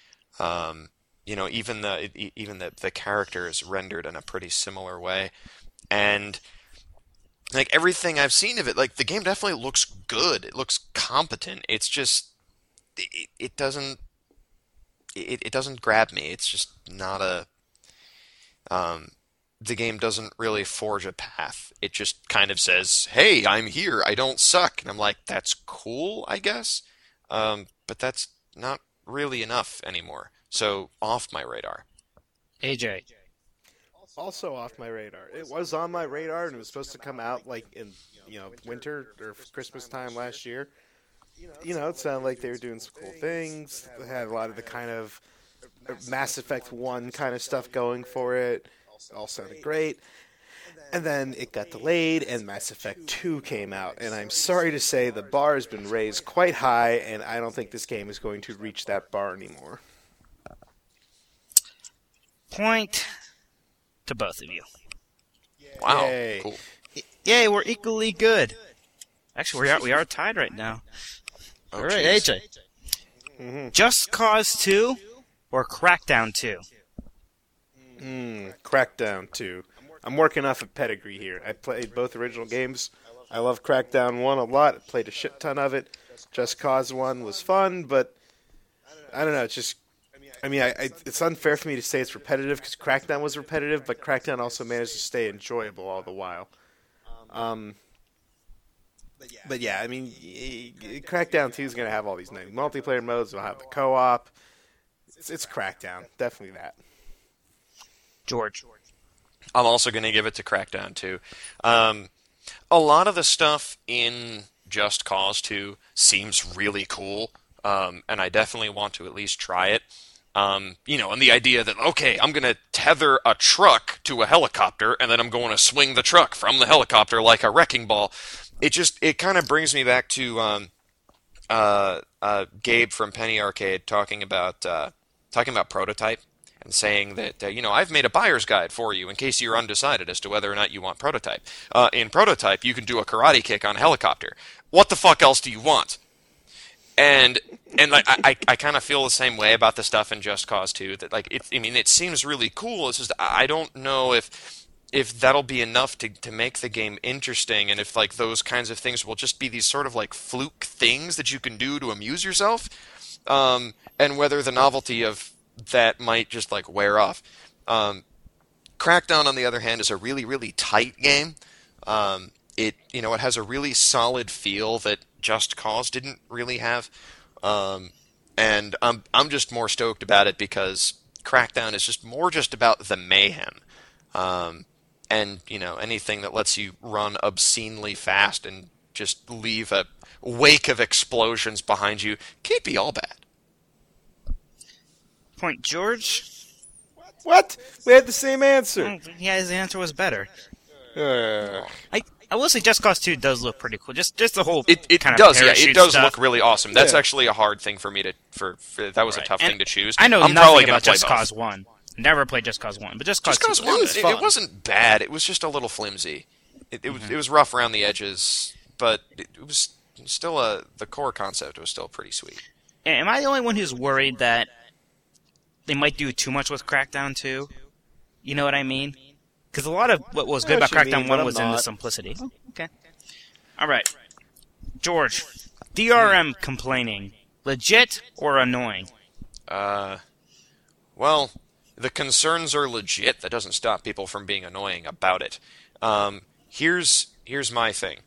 Even the character is rendered in a pretty similar way, and like everything I've seen of it, like the game definitely looks good. It looks competent. It's just it doesn't grab me. It's just not a the game doesn't really forge a path. It just kind of says, "Hey, I'm here. I don't suck." And I'm like, "That's cool, I guess." But that's not really enough anymore. So off my radar. AJ. Also off my radar. It was on my radar, and it was supposed to come out like in winter or Christmas time last year. It sounded like they were doing some cool things. They had a lot of the kind of Mass Effect 1 kind of stuff going for it. All sounded great. And then it got delayed, and Mass Effect 2 came out. And I'm sorry to say the bar has been raised quite high, and I don't think this game is going to reach that bar anymore. Point to both of you. Wow. Yay. Cool. Yay, we're equally good. Actually, we are tied right now. Oh, All right, geez. AJ. Mm-hmm. Just Cause 2 or Crackdown 2? Crackdown 2. I'm working off a pedigree here. I played both original games. I love Crackdown 1 a lot. I played a shit ton of it. Just Cause 1 was fun, but I don't know. It's just, it's unfair for me to say it's repetitive because Crackdown was repetitive, but Crackdown also managed to stay enjoyable all the while. But yeah, Crackdown 2 is going to have all these new multiplayer modes. It'll have the co-op. It's Crackdown. Definitely that. George. I'm also going to give it to Crackdown 2. A lot of the stuff in Just Cause 2 seems really cool, and I definitely want to at least try it. And the idea that, okay, I'm going to tether a truck to a helicopter, and then I'm going to swing the truck from the helicopter like a wrecking ball. It kind of brings me back to Gabe from Penny Arcade talking about Prototype. And saying that, I've made a buyer's guide for you in case you're undecided as to whether or not you want Prototype. In Prototype, you can do a karate kick on a helicopter. What the fuck else do you want? And I kind of feel the same way about the stuff in Just Cause 2. That it seems really cool. It's just I don't know if that'll be enough to make the game interesting, and if those kinds of things will just be these sort of fluke things that you can do to amuse yourself, and whether the novelty of that might just wear off. Crackdown, on the other hand, is a really, really tight game. It has a really solid feel that Just Cause didn't really have. And I'm just more stoked about it because Crackdown is just more just about the mayhem. And anything that lets you run obscenely fast and just leave a wake of explosions behind you can't be all bad. Point George. What? We had the same answer. Yeah, his answer was better. I will say Just Cause 2 does look pretty cool. Just the whole it kind does, of yeah, it does stuff. look really awesome. That's actually a hard thing for me to that was a tough thing to choose. I know I'm nothing probably about play Just both. Cause 1. Never played Just Cause 1, but Just Cause 2 Just Cause 1, fun. it wasn't bad. It was just a little flimsy. It was rough around the edges, but it was still the core concept was still pretty sweet. Am I the only one who's worried that they might do too much with Crackdown 2? You know what I mean? Because a lot of what was good about Crackdown 1 was in the simplicity. Oh, okay. All right. George, DRM complaining, legit or annoying? Well, the concerns are legit. That doesn't stop people from being annoying about it. Here's my thing.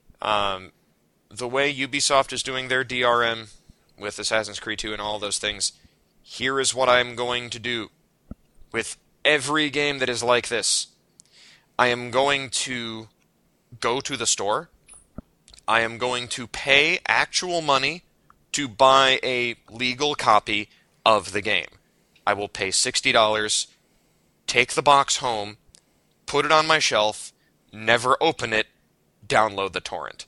The way Ubisoft is doing their DRM with Assassin's Creed 2 and all those things, here is what I'm going to do with every game that is like this. I am going to go to the store. I am going to pay actual money to buy a legal copy of the game. I will pay $60, take the box home, put it on my shelf, never open it, download the torrent.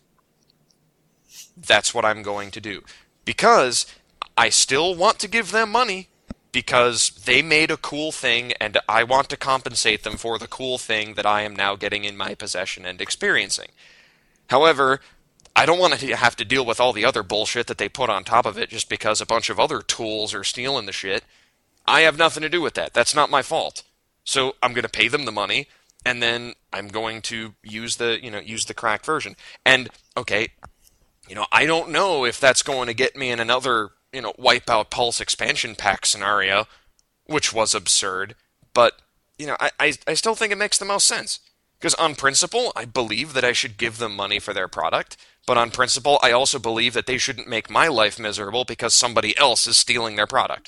That's what I'm going to do. Because I still want to give them money, because they made a cool thing, and I want to compensate them for the cool thing that I am now getting in my possession and experiencing. However, I don't want to have to deal with all the other bullshit that they put on top of it just because a bunch of other tools are stealing the shit. I have nothing to do with that. That's not my fault. So I'm going to pay them the money, and then I'm going to use the cracked version. And, okay, I don't know if that's going to get me in another, Wipeout Pulse expansion pack scenario, which was absurd, but, I still think it makes the most sense. Because on principle, I believe that I should give them money for their product, but on principle, I also believe that they shouldn't make my life miserable because somebody else is stealing their product.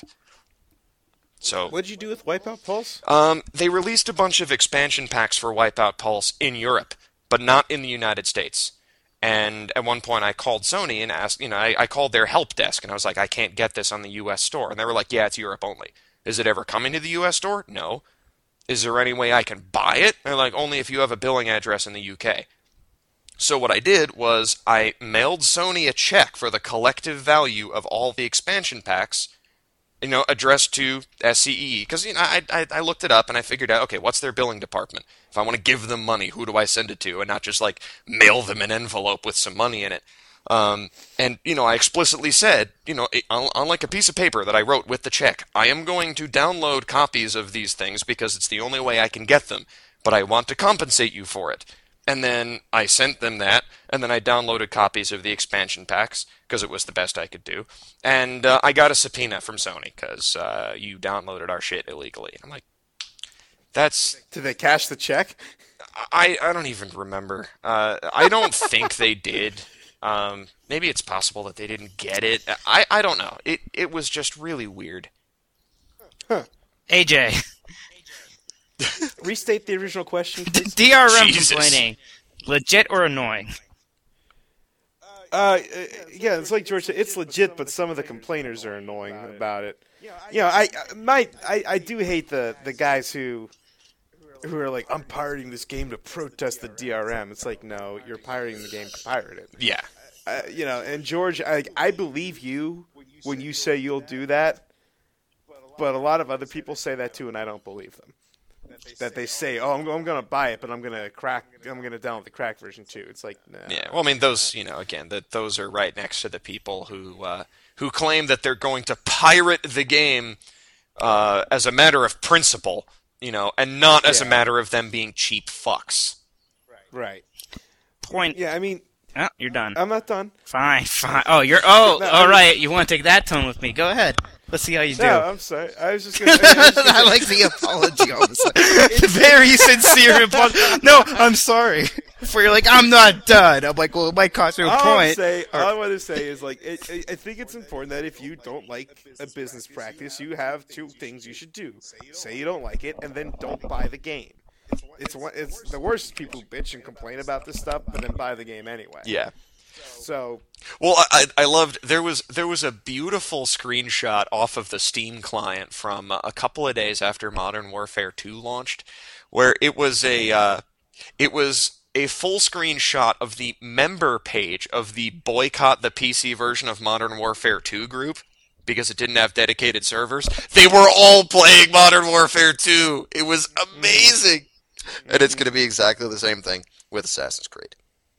So, what'd you do with Wipeout Pulse? They released a bunch of expansion packs for Wipeout Pulse in Europe, but not in the United States. And at one point I called Sony and asked, I called their help desk and I was like, I can't get this on the US store. And they were like, yeah, it's Europe only. Is it ever coming to the US store? No. Is there any way I can buy it? And they're like, only if you have a billing address in the UK. So what I did was I mailed Sony a check for the collective value of all the expansion packs, addressed to SCE. Because, I looked it up and I figured out, okay, what's their billing department? If I want to give them money, who do I send it to? And not just, mail them an envelope with some money in it. And, I explicitly said, on like a piece of paper that I wrote with the check, I am going to download copies of these things because it's the only way I can get them, but I want to compensate you for it. And then I sent them that, and then I downloaded copies of the expansion packs because it was the best I could do. And I got a subpoena from Sony because you downloaded our shit illegally. I'm like, that's... Did they cash the check? I don't even remember. I don't think they did. Maybe it's possible that they didn't get it. I don't know. It was just really weird. Huh. AJ. Restate the original question, please. DRM Jesus. complaining, legit or annoying? Yeah, it's like George said, it's legit, but some of the complainers are annoying about it. I do hate the guys who are like, I'm pirating this game to protest the DRM. It's like, no, you're pirating the game to pirate it. Yeah. And George, I believe you when you say you'll do that, but a lot of other people say that too, and I don't believe them. That they say, oh, I'm going to buy it, but I'm going to download the cracked version too. It's like, no. Yeah. Well, I mean, those, again, those are right next to the people who claim that they're going to pirate the game as a matter of principle, and not as a matter of them being cheap fucks. Right. Point. Yeah, I mean. Oh, you're done. I'm not done. Fine. Oh, all right. You want to take that tone with me? Go ahead. Let's see how you do. No, I'm sorry. I was just going to... I like the apology all of a sudden. Very sincere apology. No, I'm sorry. Where you're like, I'm not done. I'm like, well, it might cost you a point. All I want to say is, I think it's important that if you don't like a business practice, you have two things you should do. Say you don't like it, and then don't buy the game. It's the worst. People bitch and complain about this stuff, but then buy the game anyway. Yeah. So. Well, I loved there was a beautiful screenshot off of the Steam client from a couple of days after Modern Warfare 2 launched, where it was a full screen shot of the member page of the Boycott the PC version of Modern Warfare 2 group because it didn't have dedicated servers. They were all playing Modern Warfare 2. It was amazing. And it's going to be exactly the same thing with Assassin's Creed.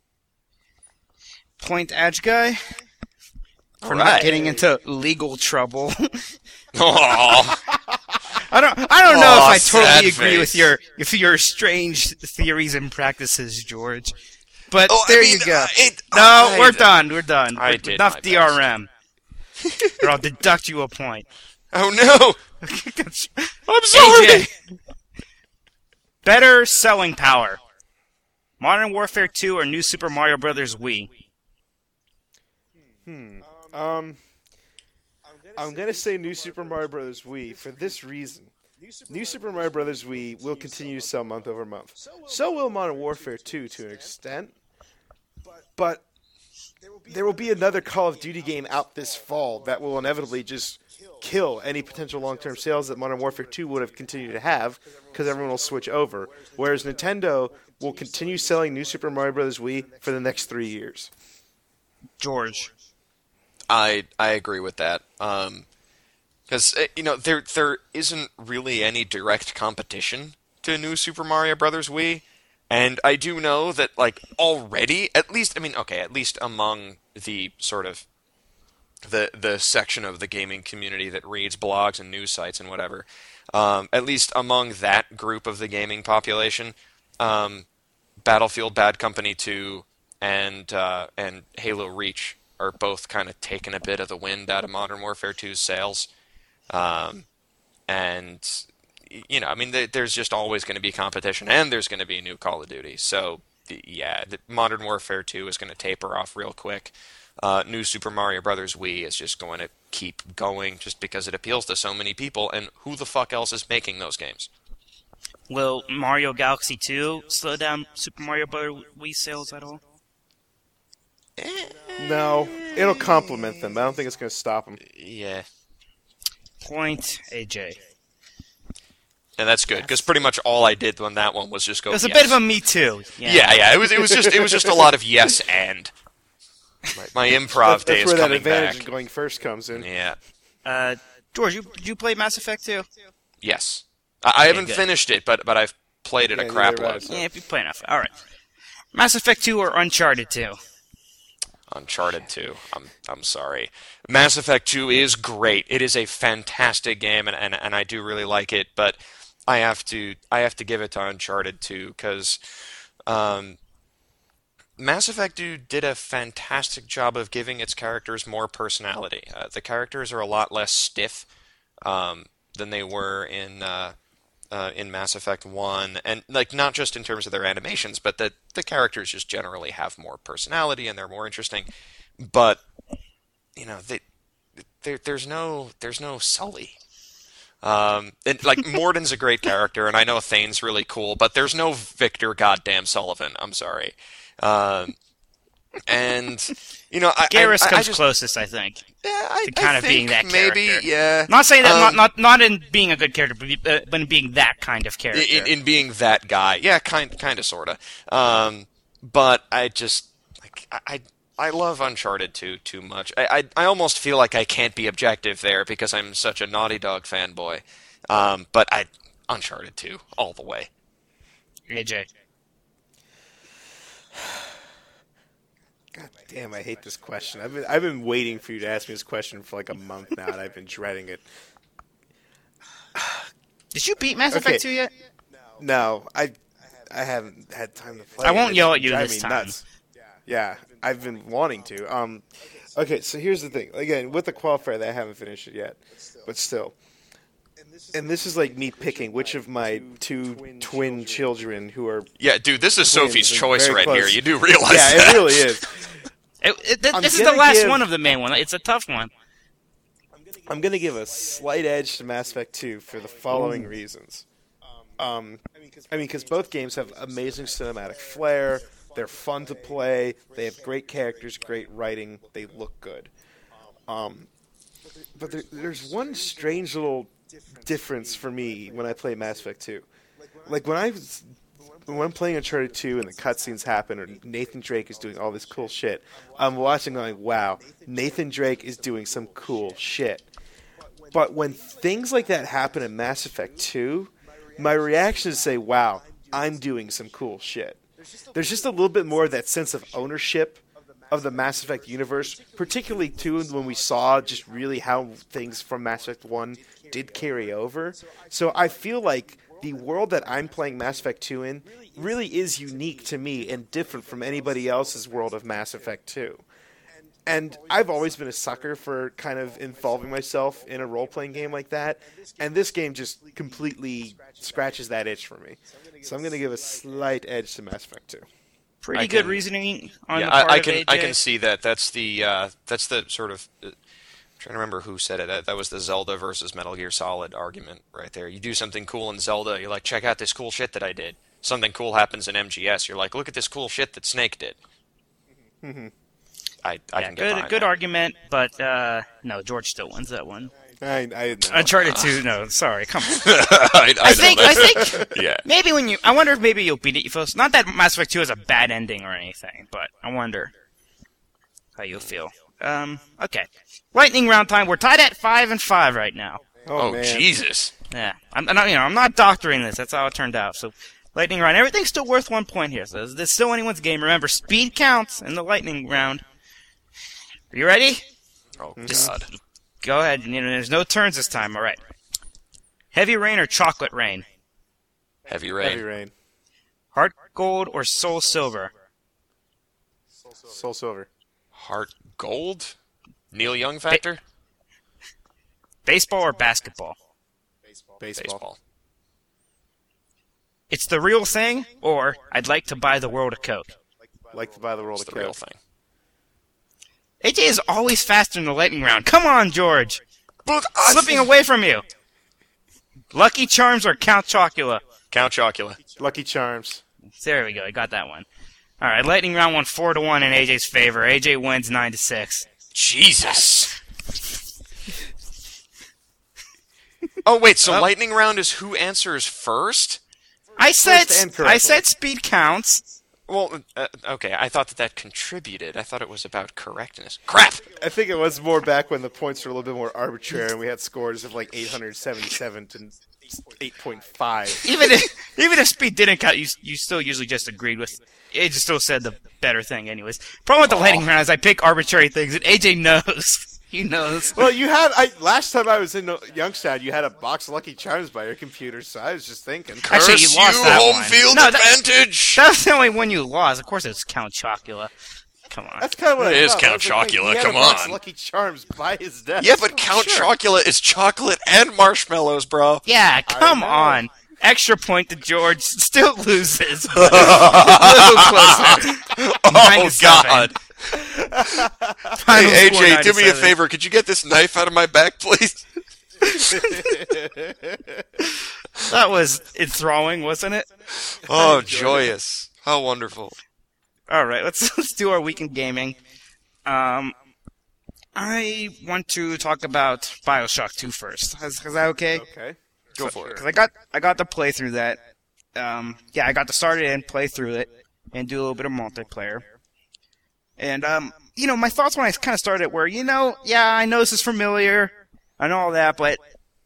Point, Edge Guy, for not getting into legal trouble. Aww. I don't know if I totally agree face. with your strange theories and practices, George. But you go. We're done. We're done. Enough DRM. Or I'll deduct you a point. Oh no! I'm sorry! AJ, better selling power. Modern Warfare 2 or New Super Mario Bros. Wii? I'm gonna say New Super Mario Bros. Wii for this reason. New Super Mario Bros. Wii will continue to sell month over month. So will Modern Warfare 2 to an extent. But there will be another Call of Duty game out this fall that will inevitably just kill any potential long-term sales that Modern Warfare 2 would have continued to have because everyone will switch over. Whereas Nintendo will continue selling New Super Mario Bros. Wii for the next 3 years. George. I agree with that. Because, there isn't really any direct competition to New Super Mario Bros. Wii. And I do know that, already, at least among the sort of the section of the gaming community that reads blogs and news sites and whatever, at least among that group of the gaming population, Battlefield Bad Company 2 and Halo Reach are both kind of taking a bit of the wind out of Modern Warfare 2's sales. There's just always going to be competition, and there's going to be a new Call of Duty. So, the Modern Warfare 2 is going to taper off real quick. New Super Mario Bros. Wii is just going to keep going just because it appeals to so many people, and who the fuck else is making those games? Will Mario Galaxy 2 slow down Super Mario Bros. Wii sales at all? No, it'll complement them, but I don't think it's going to stop them. Yeah. Point, AJ. And that's good, because pretty much all I did on that one was just go. It was a bit of a me too. Yeah. It was just a lot of yes and. My improv that's day is where coming that advantage back. of going first comes in. Yeah. George, did you play Mass Effect 2? Yes. I haven't good. finished it, but I've played it a crap load. Yeah, if you play enough. All right. Mass Effect 2 or Uncharted 2? Uncharted 2. I'm sorry. Mass Effect 2 is great. It is a fantastic game, and I do really like it, but I have to give it to Uncharted 2 because Mass Effect 2 did a fantastic job of giving its characters more personality. The characters are a lot less stiff than they were in Mass Effect 1, and not just in terms of their animations, but that the characters just generally have more personality and they're more interesting. But there's no Sully. Morden's a great character, and I know Thane's really cool, but there's no Victor goddamn Sullivan. I'm sorry. Garrus comes closest, I think. Yeah, to kind of being that character. Maybe, yeah. Not saying that, not in being a good character, but in being that kind of character. In being that guy, yeah, kind of, sorta. But I just I love Uncharted 2 too much. I almost feel like I can't be objective there because I'm such a Naughty Dog fanboy. But Uncharted 2 all the way. AJ. God damn, I hate this question. I've been waiting for you to ask me this question for a month now, and I've been dreading it. Did you beat Mass Effect 2 yet? No, I haven't had time to play. I won't yell at you drive this me time. Nuts. Yeah, I've been wanting to. Okay, so here's the thing. Again, with the qualifier, that I haven't finished it yet, but still. And this is like me picking which of my two twin children who are... Yeah, dude, this is Sophie's choice right close. here. You do realize that. Yeah, it really is. This is the last one of the main one. It's a tough one. I'm going to give a slight edge to Mass Effect 2 for the following reasons. Because both games have amazing cinematic flair. They're fun to play. They have great characters, great writing. They look good. But there's one strange little difference for me when I play Mass Effect 2. Like when I was when I'm playing Uncharted 2 and the cutscenes happen, or Nathan Drake is doing all this cool shit, I'm watching going, wow, Nathan Drake is doing some cool shit. But when things like that happen in Mass Effect 2, my reaction is to say, wow, I'm doing some cool shit. There's just a little bit more of that sense of ownership of the Mass Effect universe, particularly too when we saw just really how things from Mass Effect 1 did carry over. So I feel like the world that I'm playing Mass Effect 2 in really is unique to me and different from anybody else's world of Mass Effect 2. And I've always been a sucker for kind of involving myself in a role-playing game like that, and this game just completely scratches that itch for me. So I'm going to give a slight edge to Mass Effect 2. Pretty good reasoning on the part of AJ. I can see that. That's the sort of... I'm trying to remember who said it. That was the Zelda versus Metal Gear Solid argument right there. You do something cool in Zelda, you're like, check out this cool shit that I did. Something cool happens in MGS, you're like, look at this cool shit that Snake did. Mm-hmm. I can get behind good that. argument, but no, George still wins that one. I Uncharted 2, no, sorry, come on. I think yeah. Maybe I wonder if maybe you'll beat it, folks. Not that Mass Effect 2 is a bad ending or anything, but I wonder how you'll feel. Okay. Lightning round time. We're tied at 5-5 right now. Oh man. Jesus. Yeah. I'm not doctoring this. That's how it turned out. So, lightning round. Everything's still worth 1 point here. So, this is still anyone's game. Remember, speed counts in the lightning round. Are you ready? Oh, Just God. go ahead. There's no turns this time. All right. Heavy rain or chocolate rain? Heavy rain. Heavy Rain. Heart gold or soul silver? Soul Silver. Heart gold? Neil Young factor? Baseball or basketball? Baseball. It's the real thing, or I'd like to buy the world a Coke. Like to buy the world It's of the real Coke. thing. AJ is always faster in the lightning round. Come on, George. Slipping away from you. Lucky Charms or Count Chocula? Count Chocula. Lucky Charms. There we go. I got that one. All right, lightning round won 4-1 in AJ's favor. AJ wins 9-6. Jesus. Oh wait, so lightning round is who answers first? I said First and correctly. speed counts. Well, okay, I thought that contributed. I thought it was about correctness. Crap! I think it was more back when the points were a little bit more arbitrary and we had scores of like 877 to 8.5. Even if speed didn't count, you still usually just agreed with. AJ still said the better thing, anyways. Problem with the lightning round is I pick arbitrary things, and AJ knows. He knows. Well, you had last time I was in Youngstown, you had a box of Lucky Charms by your computer, so I was just thinking. Actually, you lost that home one. field No, advantage! That was the only one you lost. Of course, it's Count Chocula. Come on. That's kind of what It I is thought. Count I was like, wait, Chocula, he had come a box on. of Lucky Charms by his desk. Yeah, but Count Chocula is chocolate and marshmallows, bro. Yeah, come know. on. Extra point to George. Still loses. But a little closer. Oh, 9-7. God. Final Hey, score, AJ, do me a 97. favor. Could you get this knife out of my back, please? That was enthralling, wasn't it? Oh, joyous. How wonderful. All right, let's do our weekend gaming. I want to talk about BioShock 2 first. Is that okay? Okay. Go for it. Because I got to play through that. I got to start it and play through it and do a little bit of multiplayer. And my thoughts when I kind of started were, I know this is familiar, I know all that, but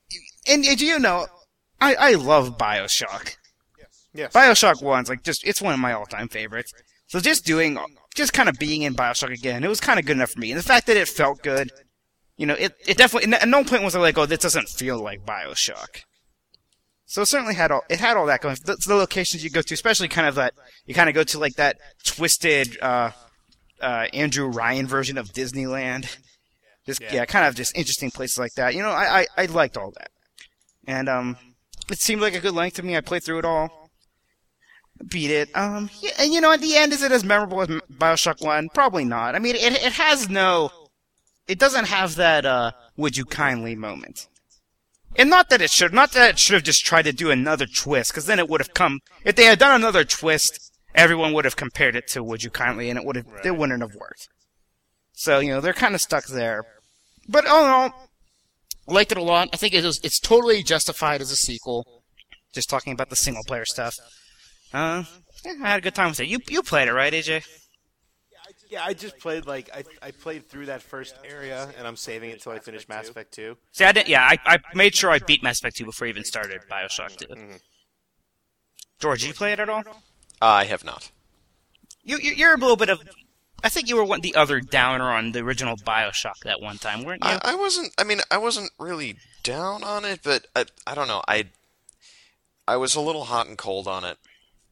I love BioShock. Yes. BioShock 1's it's one of my all-time favorites. So just kind of being in BioShock again, it was kind of good enough for me. And the fact that it felt good, it definitely, at no point was I like, oh, this doesn't feel like BioShock. So it certainly had all that going. The locations you go to, especially kind of that, you kind of go to like that twisted, Andrew Ryan version of Disneyland. Kind of just interesting places like that. I liked all that. And, it seemed like a good length to me. I played through it all. Beat it. And at the end, is it as memorable as BioShock 1? Probably not. I mean, it doesn't have that, would you kindly moment. And not that it should have just tried to do another twist, because then it would have if they had done another twist, everyone would have compared it to Would You Kindly, and it wouldn't have worked. So, they're kind of stuck there. But all in all, liked it a lot. I think it's totally justified as a sequel. Just talking about the single player stuff. Yeah, I had a good time with it. You played it, right, AJ? Yeah, I just played I played through that first area, and I'm saving it until I finish Mass Effect 2. See, I didn't. Yeah, I made sure I beat Mass Effect 2 before I even started Bioshock 2. Mm-hmm. George, you play it at all? I have not. You're a little bit of. I think you were the other downer on the original Bioshock that one time, weren't you? I wasn't. I mean, I wasn't really down on it, but I don't know. I was a little hot and cold on it,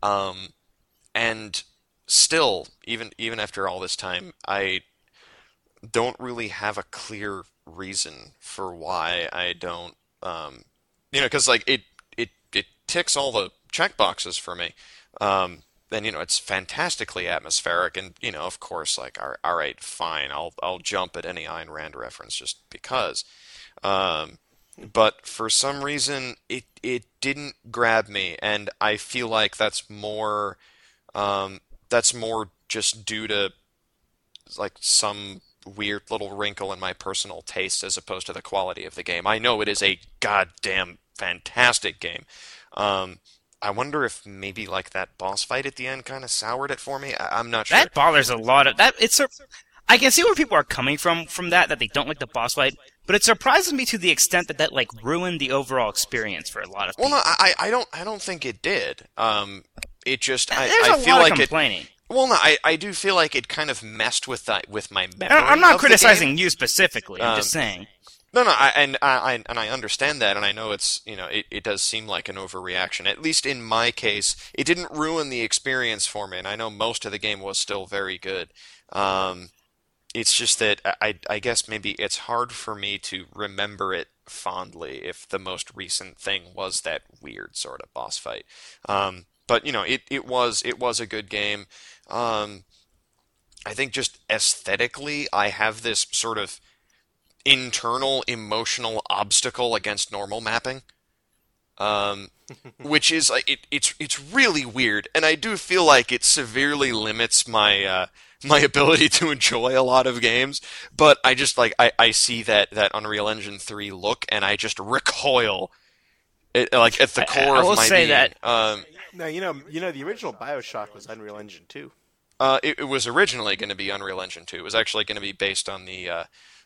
and still, even after all this time, I don't really have a clear reason for why I don't. Because like it ticks all the check boxes for me. And it's fantastically atmospheric, and of course, like, all right, fine, I'll jump at any Ayn Rand reference just because. But for some reason, it didn't grab me, and I feel like that's more just due to like some weird little wrinkle in my personal taste as opposed to the quality of the game. I know it is a goddamn fantastic game. I wonder if maybe like that boss fight at the end kind of soured it for me. I'm not sure. That bothers a lot of that. I can see where people are coming from that they don't like the boss fight, but it surprises me to the extent that like ruined the overall experience for a lot of people. Well, no, I don't think it did. It just There's I a feel lot like of complaining. Well, no, I do feel like it kind of messed with my memory. I'm not of criticizing you specifically. I'm just saying. No, I understand that, and I know it's it does seem like an overreaction. At least in my case, it didn't ruin the experience for me, and I know most of the game was still very good. It's just that I guess maybe it's hard for me to remember it fondly if the most recent thing was that weird sort of boss fight. But it was a good game. I think just aesthetically, I have this sort of internal emotional obstacle against normal mapping, which is like it's really weird, and I do feel like it severely limits my my ability to enjoy a lot of games. But I just I see that Unreal Engine 3 look, and I just recoil at the core of my being. I will say that. No, the original BioShock was Unreal Engine 2. It was originally going to be Unreal Engine 2. It was actually going to be based on the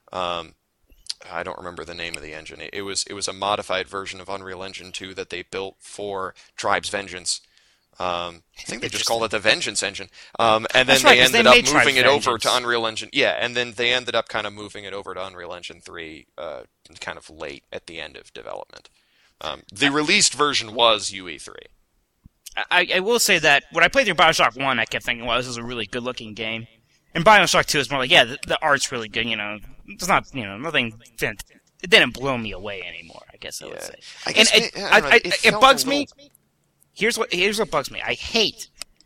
I don't remember the name of the engine. It was a modified version of Unreal Engine 2 that they built for Tribe's Vengeance. I think they just called it the Vengeance engine. And then they ended up moving it over to Unreal Engine. Yeah, and then they ended up kind of moving it over to Unreal Engine 3 kind of late at the end of development. The released version was UE3. I will say that when I played through Bioshock 1, I kept thinking, well, this is a really good-looking game. And Bioshock 2 is more like, yeah, the art's really good, It's not, nothing. It didn't blow me away anymore, I guess I would say. It bugs me. Here's what bugs me. I hate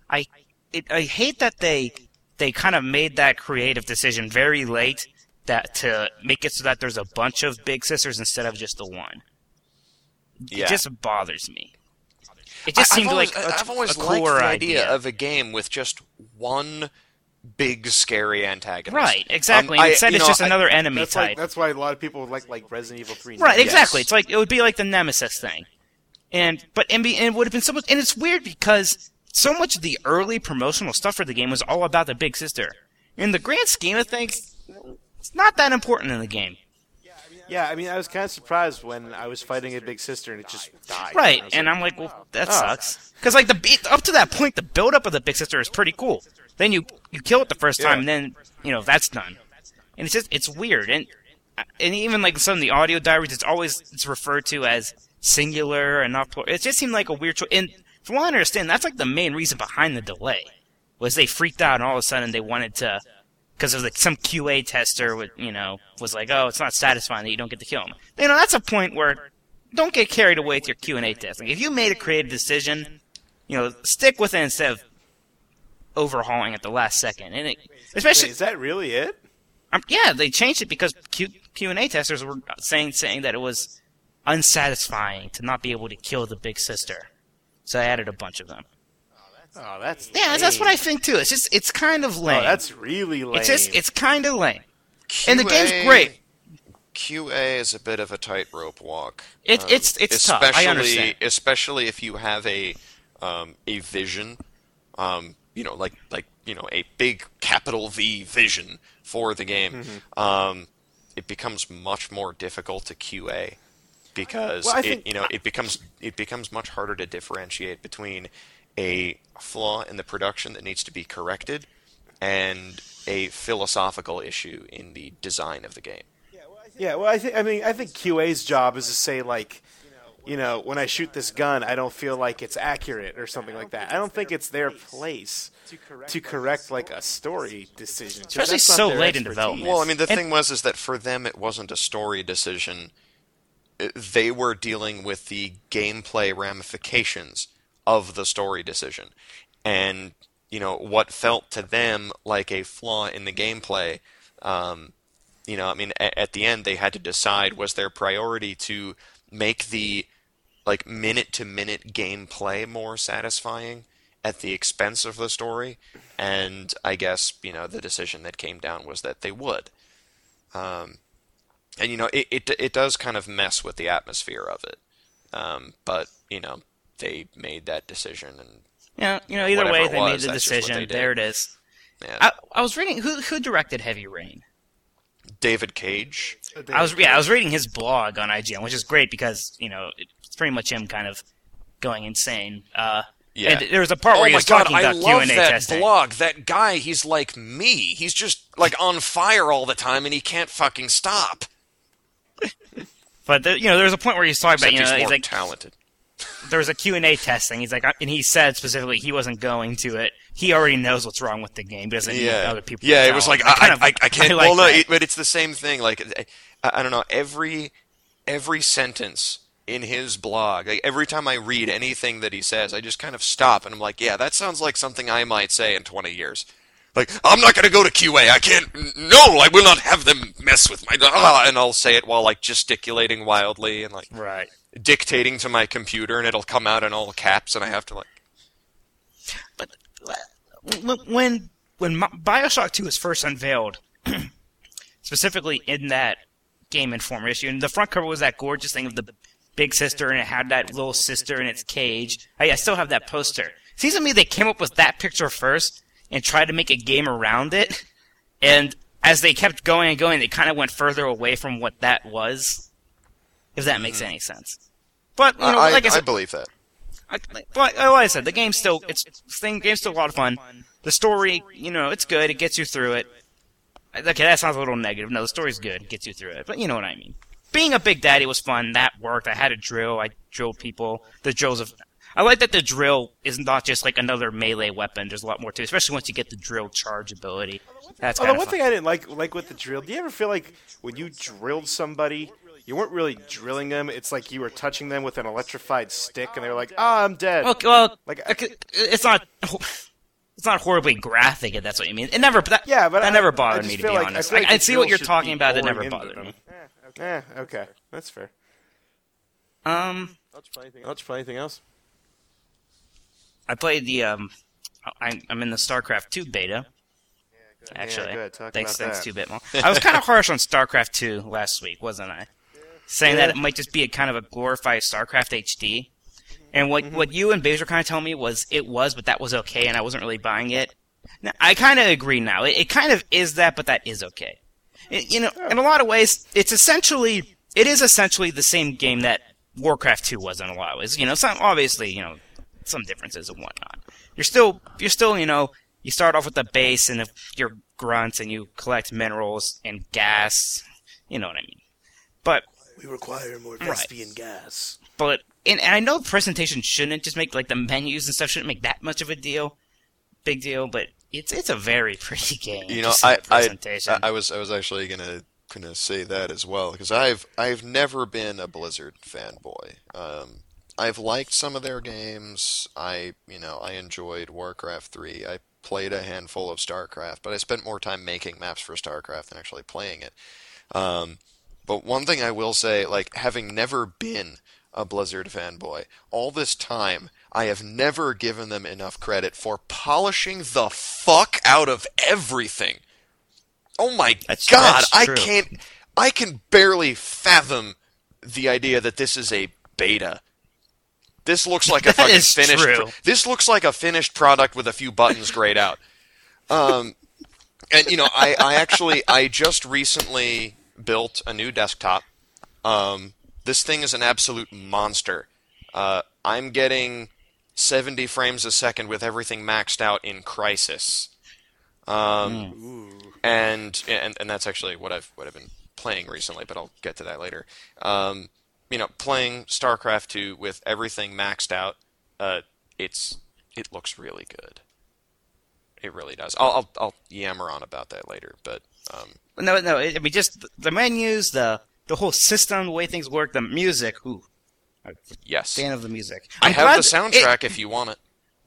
that they kind of made that creative decision very late to make it so that there's a bunch of big sisters instead of just the one. Yeah. It just bothers me. It just seemed like I've always liked the idea of a game with just one big scary antagonist. Right, exactly. Instead, it's just another enemy type. That's why a lot of people like Resident Evil 3. Right, exactly. Yes. It would be like the Nemesis thing, and it would have been so much. And it's weird because so much of the early promotional stuff for the game was all about the big sister. In the grand scheme of things, it's not that important in the game. Yeah, I mean, I was kind of surprised when I was fighting a big sister and it just died. Right, and I'm like, well, that sucks. Because up to that point, the build-up of the big sister is pretty cool. Then you kill it the first time, and then that's done. And it's weird, and even like some of the audio diaries, it's referred to as singular and not plural. It just seemed like a weird choice. And from what I understand, that's like the main reason behind the delay was they freaked out and all of a sudden they wanted to. Because of some QA tester, was like, oh, it's not satisfying that you don't get to kill him. That's a point where don't get carried away with your Q&A testing. If you made a creative decision, stick with it instead of overhauling at the last second. And especially, wait, is that really it? Yeah, they changed it because Q&A testers were saying that it was unsatisfying to not be able to kill the big sister. So I added a bunch of them. Oh, that's lame. That's what I think too. It's kind of lame. Oh, that's really lame. It's kind of lame. And the game's great. QA is a bit of a tightrope walk. It's tough. I understand. Especially if you have a a vision, a big capital V vision for the game, it becomes much more difficult to QA because it becomes much harder to differentiate between a flaw in the production that needs to be corrected and a philosophical issue in the design of the game. Yeah, well, I think QA's job is to say, like, when I shoot this gun, I don't feel like it's accurate or something like that. I don't think it's their place to correct, like, a story decision. Especially so late in development. Well, I mean, the thing is that for them it wasn't a story decision. They were dealing with the gameplay ramifications of the story decision. And, what felt to them like a flaw in the gameplay, at the end they had to decide, was their priority to make the minute-to-minute gameplay more satisfying at the expense of the story? And I guess, the decision that came down was that they would. It does kind of mess with the atmosphere of it. But, they made that decision. And either way, they made the decision. There it is. Yeah. I was reading, who directed Heavy Rain? David Cage. I was reading his blog on IGN, which is great because, it's pretty much him kind of going insane. Yeah. And there was a part where he was talking about Q&A testing. I love that blog. That guy, he's like me. He's just, on fire all the time, and he can't fucking stop. But, there was a point where he's talking about, he's more talented. There was a Q&A testing. He's like, and he said specifically he wasn't going to it. He already knows what's wrong with the game. He doesn't need other people to it was like, I can't. But it's the same thing. Like, I don't know. Every sentence in his blog, every time I read anything that he says, I just kind of stop and I'm like, yeah, that sounds like something I might say in 20 years. Like, I'm not going to go to QA. I can't. No, I will not have them mess with my. And I'll say it while gesticulating wildly and right. Dictating to my computer, and it'll come out in all caps, and I have to But when BioShock 2 was first unveiled, specifically in that Game Informer issue, and the front cover was that gorgeous thing of the big sister, and it had that little sister in its cage. I still have that poster. It seems to me they came up with that picture first and tried to make a game around it, and as they kept going and going, they kind of went further away from what that was. If that makes any sense. But, like I said, I believe that. Like I said, the game's still a lot of fun. The story, it's good. It gets you through it. Okay, that sounds a little negative. No, the story's good. It gets you through it. But you know what I mean. Being a Big Daddy was fun. That worked. I had a drill. I drilled people. I like that the drill is not just like another melee weapon. There's a lot more to it, especially once you get the drill charge ability. That's kind of one thing I didn't like with the drill. Do you ever feel like when you drilled somebody, you weren't really drilling them? It's like you were touching them with an electrified stick, and they were like, I'm dead. Well, it's not horribly graphic, if that's what you mean. It never. That never bothered me, to be honest. I see what you're talking about. It never bothered me. Okay, that's fair. I'll play anything else? I played the I'm in the StarCraft 2 beta. Actually, thanks to BitMo. I was kind of harsh on StarCraft 2 last week, wasn't I? Saying that it might just be a kind of a glorified StarCraft HD. And what you and Baze were kind of telling me was, but that was okay, and I wasn't really buying it. Now, I kind of agree now. It kind of is that, but that is okay. In a lot of ways, it is essentially the same game that Warcraft 2 was in a lot of ways. Obviously, some differences and whatnot. You're still, you start off with a base and your grunts, and you collect minerals and gas. You know what I mean? But we require more Vespian gas. But and I know the presentation shouldn't just make the menus and stuff shouldn't make that much of a big deal. But it's a very pretty game. I was actually gonna say that as well, because I've never been a Blizzard fanboy. I've liked some of their games. I enjoyed Warcraft 3. I played a handful of StarCraft, but I spent more time making maps for StarCraft than actually playing it. But one thing I will say, having never been a Blizzard fanboy, all this time, I have never given them enough credit for polishing the fuck out of everything. Oh my God, I can barely fathom the idea that this is a beta. This looks like a That fucking is finished. true. This looks like a finished product with a few buttons grayed out. And you know, I just recently built a new desktop. This thing is an absolute monster. I'm getting 70 frames a second with everything maxed out in Crysis. And that's actually what I've been playing recently, but I'll get to that later. You know, playing StarCraft 2 with everything maxed out, it looks really good. It really does. I'll yammer on about that later, but No. I mean, just the menus, the whole system, the way things work, the music. Ooh, yes, fan of the music. I have the soundtrack if you want it.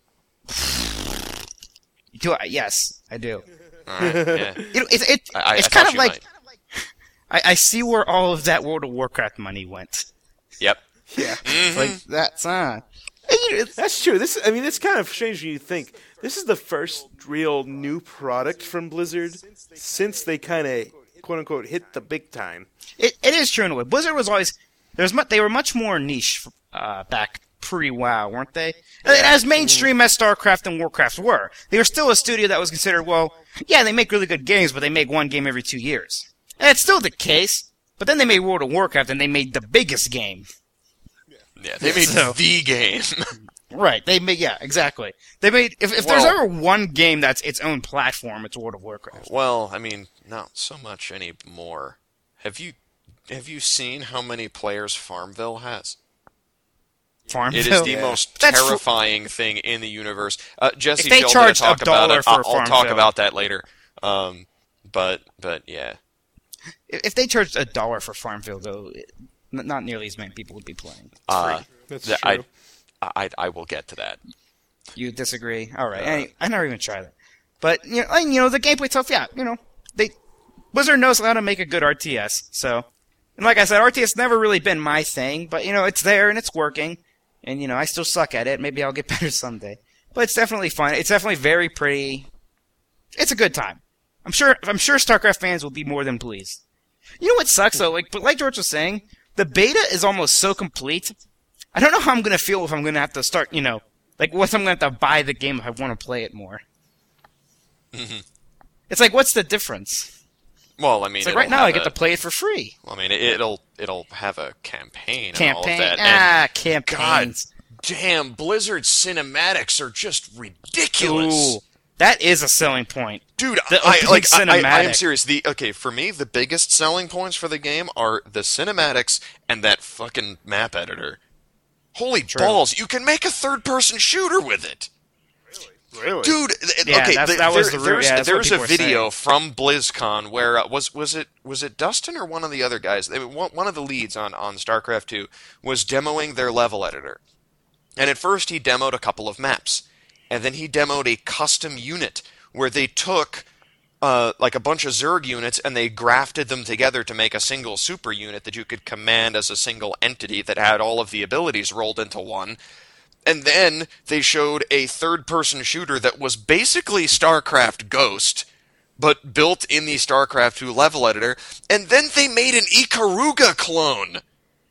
Yes, I do. All right, yeah. It's kind of like I see where all of that World of Warcraft money went. Yep. Yeah. It's like that's That's true. It's kind of strange when you think this is the first real new product from Blizzard since they kind of quote unquote hit the big time. It is true in a way. Blizzard was always they were much more niche back pre-WoW, weren't they? As mainstream as StarCraft and Warcraft were, they were still a studio that was considered, well, yeah, they make really good games, but they make one game every 2 years. And it's still the case. But then they made World of Warcraft, and they made the biggest game. Yeah, they made the game. Right, exactly. They made if there's ever one game that's its own platform, it's World of Warcraft. Well, I mean, not so much anymore. Have you seen how many players Farmville has? Farmville? It is the most terrifying thing in the universe. Jesse, if they charged $1 about it. for I'll talk about that later. But yeah. If they charged $1 for Farmville, though, not nearly as many people would be playing. That's true. I will get to that. You disagree? All right. I never even tried it. But you know, the gameplay itself, yeah. You know, Blizzard knows how to make a good RTS. So, and like I said, RTS never really been my thing, but you know, it's there and it's working. And you know, I still suck at it. Maybe I'll get better someday. But it's definitely fun. It's definitely very pretty. It's a good time. I'm sure StarCraft fans will be more than pleased. You know what sucks though? Like George was saying, the beta is almost so complete. I don't know how I'm gonna feel if I'm gonna have to start. You know, like what if I'm gonna have to buy the game if I want to play it more. Mm-hmm. It's like, what's the difference? Well, I mean, it's like right now I get to play it for free. Well, I mean, it'll have a campaign and all of that. Campaigns. God damn, Blizzard cinematics are just ridiculous. Ooh, that is a selling point. Dude, I am serious. For me, the biggest selling points for the game are the cinematics and that fucking map editor. Holy balls, you can make a third-person shooter with it. Really? Dude, yeah, okay, there's a video saying. from BlizzCon where was it Dustin or one of the other guys? One of the leads on StarCraft 2 was demoing their level editor. And at first he demoed a couple of maps. And then he demoed a custom unit where they took like a bunch of Zerg units and they grafted them together to make a single super unit that you could command as a single entity that had all of the abilities rolled into one. And then they showed a third-person shooter that was basically StarCraft Ghost, but built in the StarCraft 2 level editor. And then they made an Ikaruga clone.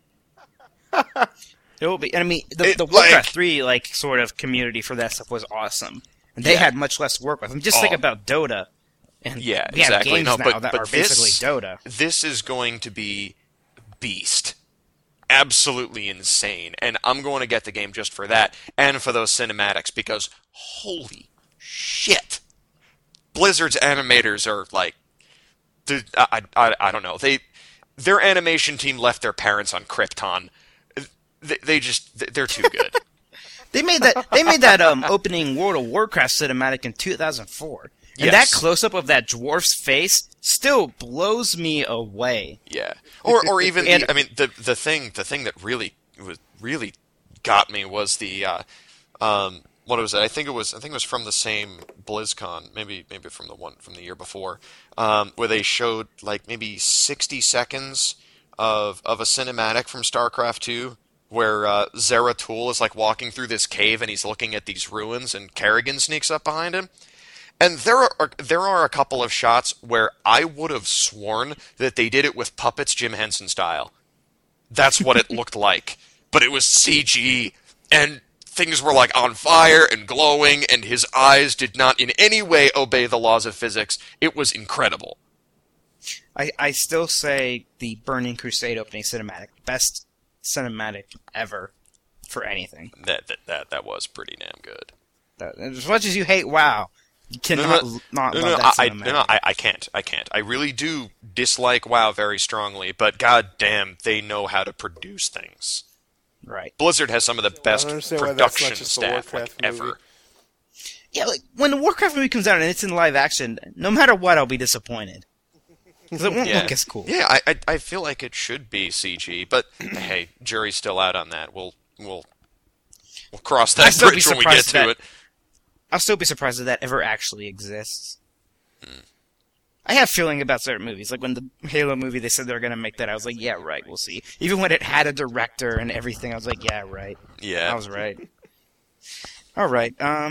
It will be. I mean, the Warcraft 3 sort of community for that stuff was awesome, and they had much less work with them. Just think about Dota. And yeah, we have exactly. games now that are basically Dota. This is going to be beast. Absolutely insane. And I'm going to get the game just for that, and for those cinematics, because holy shit. Blizzard's animators are like... I don't know. Their animation team left their parents on Krypton. They're too good. They made that opening World of Warcraft cinematic in 2004. And that close-up of that dwarf's face still blows me away. Yeah. Or even the thing that really got me was the what was it? I think it was from the same BlizzCon, maybe from the year before, where they showed like maybe 60 seconds of a cinematic from StarCraft 2 where Zeratul is like walking through this cave and he's looking at these ruins and Kerrigan sneaks up behind him. And there are a couple of shots where I would have sworn that they did it with puppets Jim Henson style. That's what it looked like. But it was CG. and things were like on fire and glowing, and his eyes did not in any way obey the laws of physics. It was incredible. I still say the Burning Crusade opening cinematic, best cinematic ever for anything. That was pretty damn good. As much as you hate WoW, you cannot not love that cinematic. I can't. I really do dislike WoW very strongly, but god damn, they know how to produce things. Right. Blizzard has some of the best production staff ever. Yeah, like when the Warcraft movie comes out and it's in live action, no matter what, I'll be disappointed. Because it won't look as cool. Yeah, I feel like it should be CG, but hey, jury's still out on that. We'll cross that bridge when we get to it. I'll still be surprised if that ever actually exists. I have a feeling about certain movies. Like when the Halo movie, they said they were going to make that. I was like, yeah, right, we'll see. Even when it had a director and everything, I was like, yeah, right. Yeah. I was right. All right.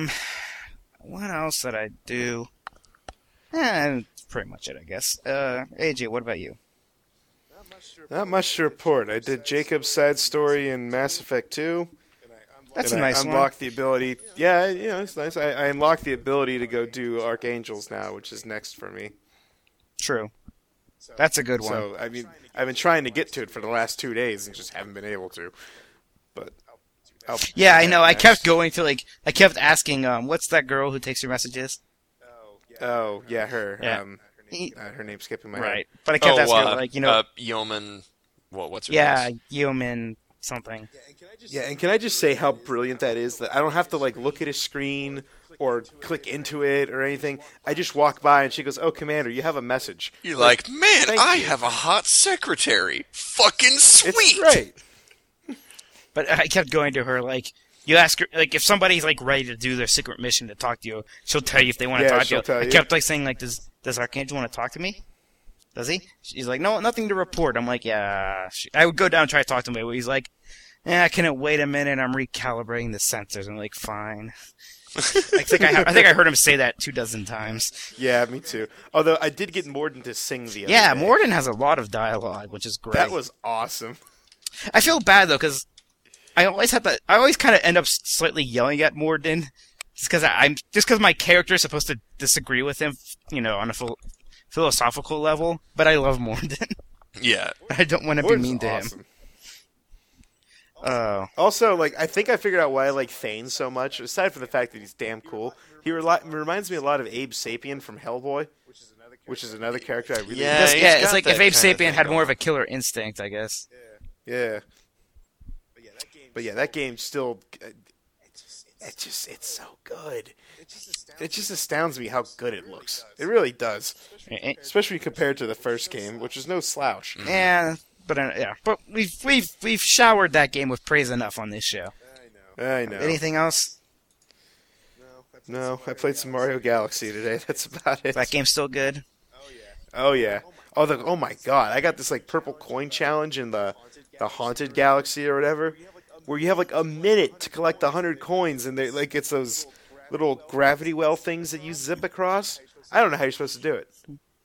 What else did I do? That's pretty much it, I guess. AJ, what about you? Not much to report. I did Jacob's side story in Mass Effect 2. That's a nice one. I unlocked the ability. Yeah, it's nice. I unlocked the ability to go do Archangels now, which is next for me. True. That's a good one. So, I mean, I've been trying to get to it for the last 2 days and just haven't been able to. But yeah, I know. I kept going to I kept asking, what's that girl who takes your messages? Oh, yeah, her. Yeah. Her name's skipping my head. Right. But I kept asking her, Yeoman. What's her name? Yeah, Yeoman something. Yeah, and can I just say how brilliant that is? That I don't have to look at a screen or click into it or anything. I just walk by and she goes, "Oh, Commander, you have a message." You're like, man, I have a hot secretary. Fucking sweet. It's great. But I kept going to her, you ask her, if somebody's, ready to do their secret mission to talk to you, she'll tell you if they want to talk to you. I kept, saying, does Archangel want to talk to me? Does he? She's like, no, nothing to report. I'm like, yeah. I would go down and try to talk to him, but he's like, can it wait a minute? I'm recalibrating the sensors. I'm like, fine. I think I heard him say that 24 times. Yeah, me too. Although I did get Morden to sing the other day. Morden has a lot of dialogue, which is great. That was awesome. I feel bad though, because I always kind of end up slightly yelling at Morden, just because my character is supposed to disagree with him, on a philosophical level. But I love Morden. Yeah, I don't want to be mean to him. Also, I think I figured out why I like Thane so much. Aside from the fact that he's damn cool, he reminds me a lot of Abe Sapien from Hellboy, which is another character I really like. It's like if Abe Sapien had more of a killer instinct, I guess. Yeah. But yeah, that game still, it's so good. It just astounds me how good it looks. It really does. Especially compared to the first game, which is no slouch. Yeah, but we've showered that game with praise enough on this show. I know. Anything else? No, I played some Mario Galaxy today. That's about it. That game's still good? Oh yeah. Oh my god, I got this purple coin challenge in the Haunted Galaxy or whatever, where you have a minute to collect 100 coins, and it's those little gravity well things that you zip across. I don't know how you're supposed to do it.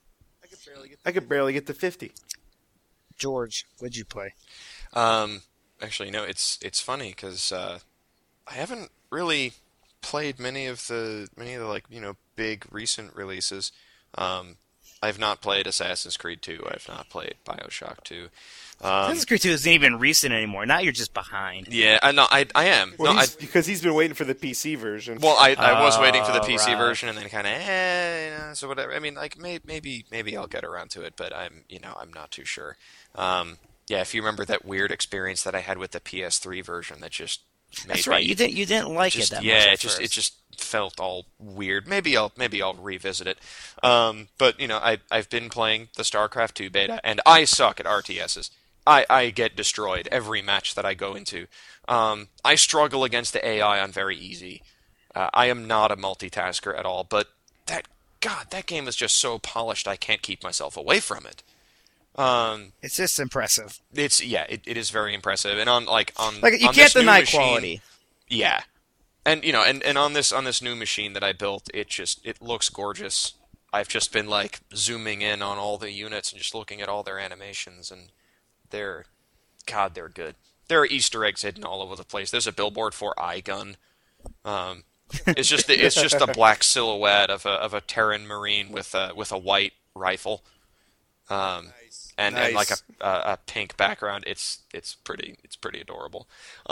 I could barely get to 50. George, what'd you play? Actually, no, it's funny because I haven't really played many of the big recent releases. I've not played Assassin's Creed 2. I've not played BioShock 2. Assassin's Creed 2 isn't even recent anymore. Now you're just behind. Yeah, I am. Well, because he's been waiting for the PC version. Well, I was waiting for the PC version, and then kind of, so whatever. I mean, maybe I'll get around to it, but I'm not too sure. Yeah, if you remember that weird experience that I had with the PS3 version, that just made That's right. You didn't like it that much. It just felt all weird. Maybe I'll revisit it. But I've been playing the StarCraft 2 beta, and I suck at RTSs. I get destroyed every match that I go into. I struggle against the AI on very easy. I am not a multitasker at all, but that game is just so polished I can't keep myself away from it. It's just impressive. It is very impressive, and on you can't deny quality. Yeah, and and on this new machine that I built, it looks gorgeous. I've just been zooming in on all the units and just looking at all their animations, and they're good. there are Easter eggs hidden all over the place. There's a billboard for iGun. It's just a black silhouette of a Terran Marine with a white rifle, and like a pink background. It's pretty adorable.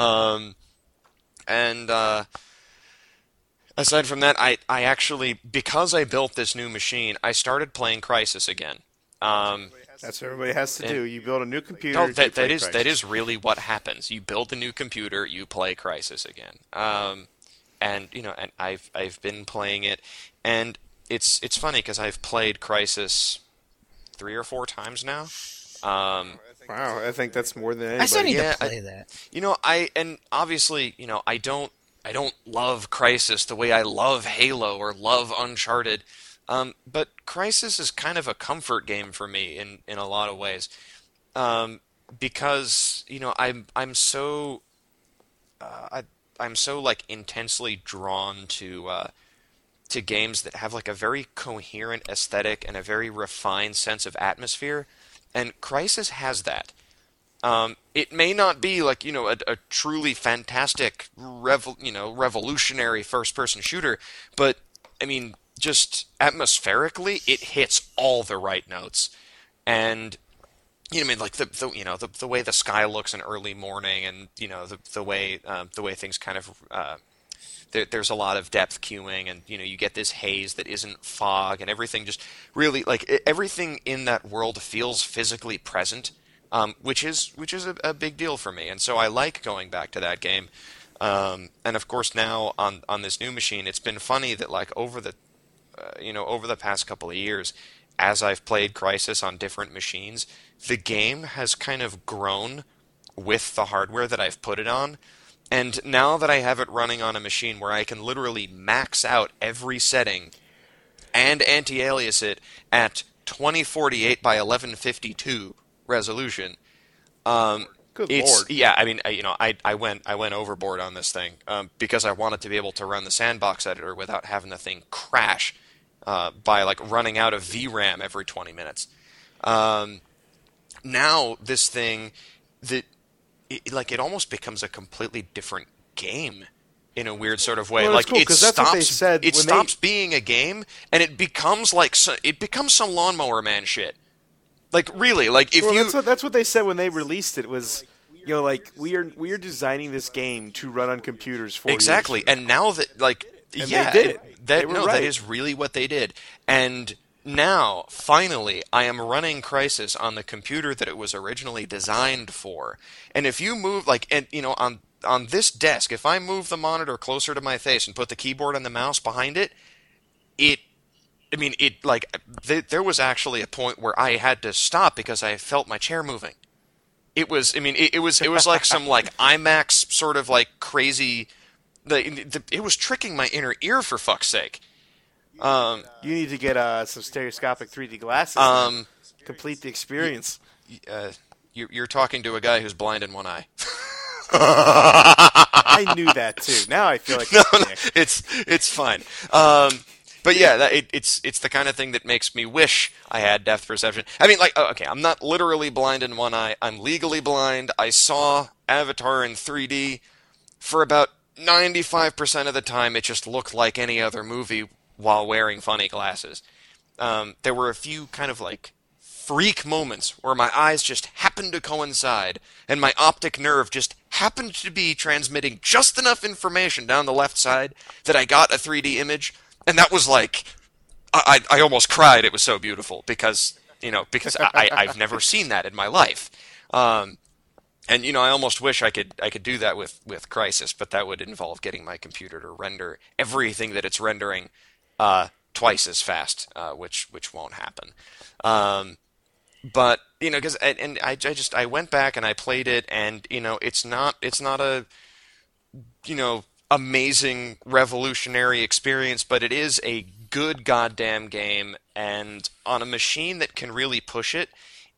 Aside from that, I actually, because I built this new machine, I started playing Crysis again. That's what everybody has to do. You build a new computer. No, that is really what happens. You build a new computer, you play Crysis again. And I've been playing it, and it's funny because I've played Crysis 3 or 4 times now. Wow, I think that's more than anybody. I still need to play that. Obviously, I don't love Crysis the way I love Halo or love Uncharted. But Crysis is kind of a comfort game for me in a lot of ways, because I'm so like intensely drawn to games that have like a very coherent aesthetic and a very refined sense of atmosphere, and Crysis has that. It may not be like a truly fantastic revolutionary first-person shooter, but I mean, just atmospherically, it hits all the right notes, and like the way the sky looks in early morning, and the way things kind of there's a lot of depth cueing, and you get this haze that isn't fog, and everything just really everything in that world feels physically present, which is a big deal for me, and so I like going back to that game, and of course now on this new machine, it's been funny that like over the past couple of years, as I've played Crysis on different machines, the game has kind of grown with the hardware that I've put it on. And now that I have it running on a machine where I can literally max out every setting and anti-alias it at 2048 by 1152 resolution, Good Lord. Yeah, I mean, I went overboard on this thing because I wanted to be able to run the sandbox editor without having the thing crash by like running out of VRAM every 20 minutes. Now this thing it almost becomes a completely different game in a weird sort of way. Well, like cool, it stops being a game and it becomes some Lawnmower Man shit. Like really, like if that's what they said when they released it was. Like we are designing this game to run on computers for exactly, and now that they did it. That is really what they did, and now finally I am running Crysis on the computer that it was originally designed for, and if you move on this desk, if I move the monitor closer to my face and put the keyboard and the mouse behind it, there was actually a point where I had to stop because I felt my chair moving. It was like some like IMAX sort of like crazy. It was tricking my inner ear, for fuck's sake. You need to get some stereoscopic 3D glasses. Complete the experience. You're talking to a guy who's blind in one eye. I knew that too. Now I feel like no, it's fine. But yeah, it's the kind of thing that makes me wish I had depth perception. I mean, okay, I'm not literally blind in one eye. I'm legally blind. I saw Avatar in 3D. For about 95% of the time, it just looked like any other movie while wearing funny glasses. There were a few kind of like freak moments where my eyes just happened to coincide, and my optic nerve just happened to be transmitting just enough information down the left side that I got a 3D image. And that was like, I almost cried. It was so beautiful because I've never seen that in my life. And I almost wish I could do that with Crysis, but that would involve getting my computer to render everything that it's rendering twice as fast, which won't happen. But because I went back and I played it, and it's not a amazing revolutionary experience, but it is a good goddamn game, and on a machine that can really push it,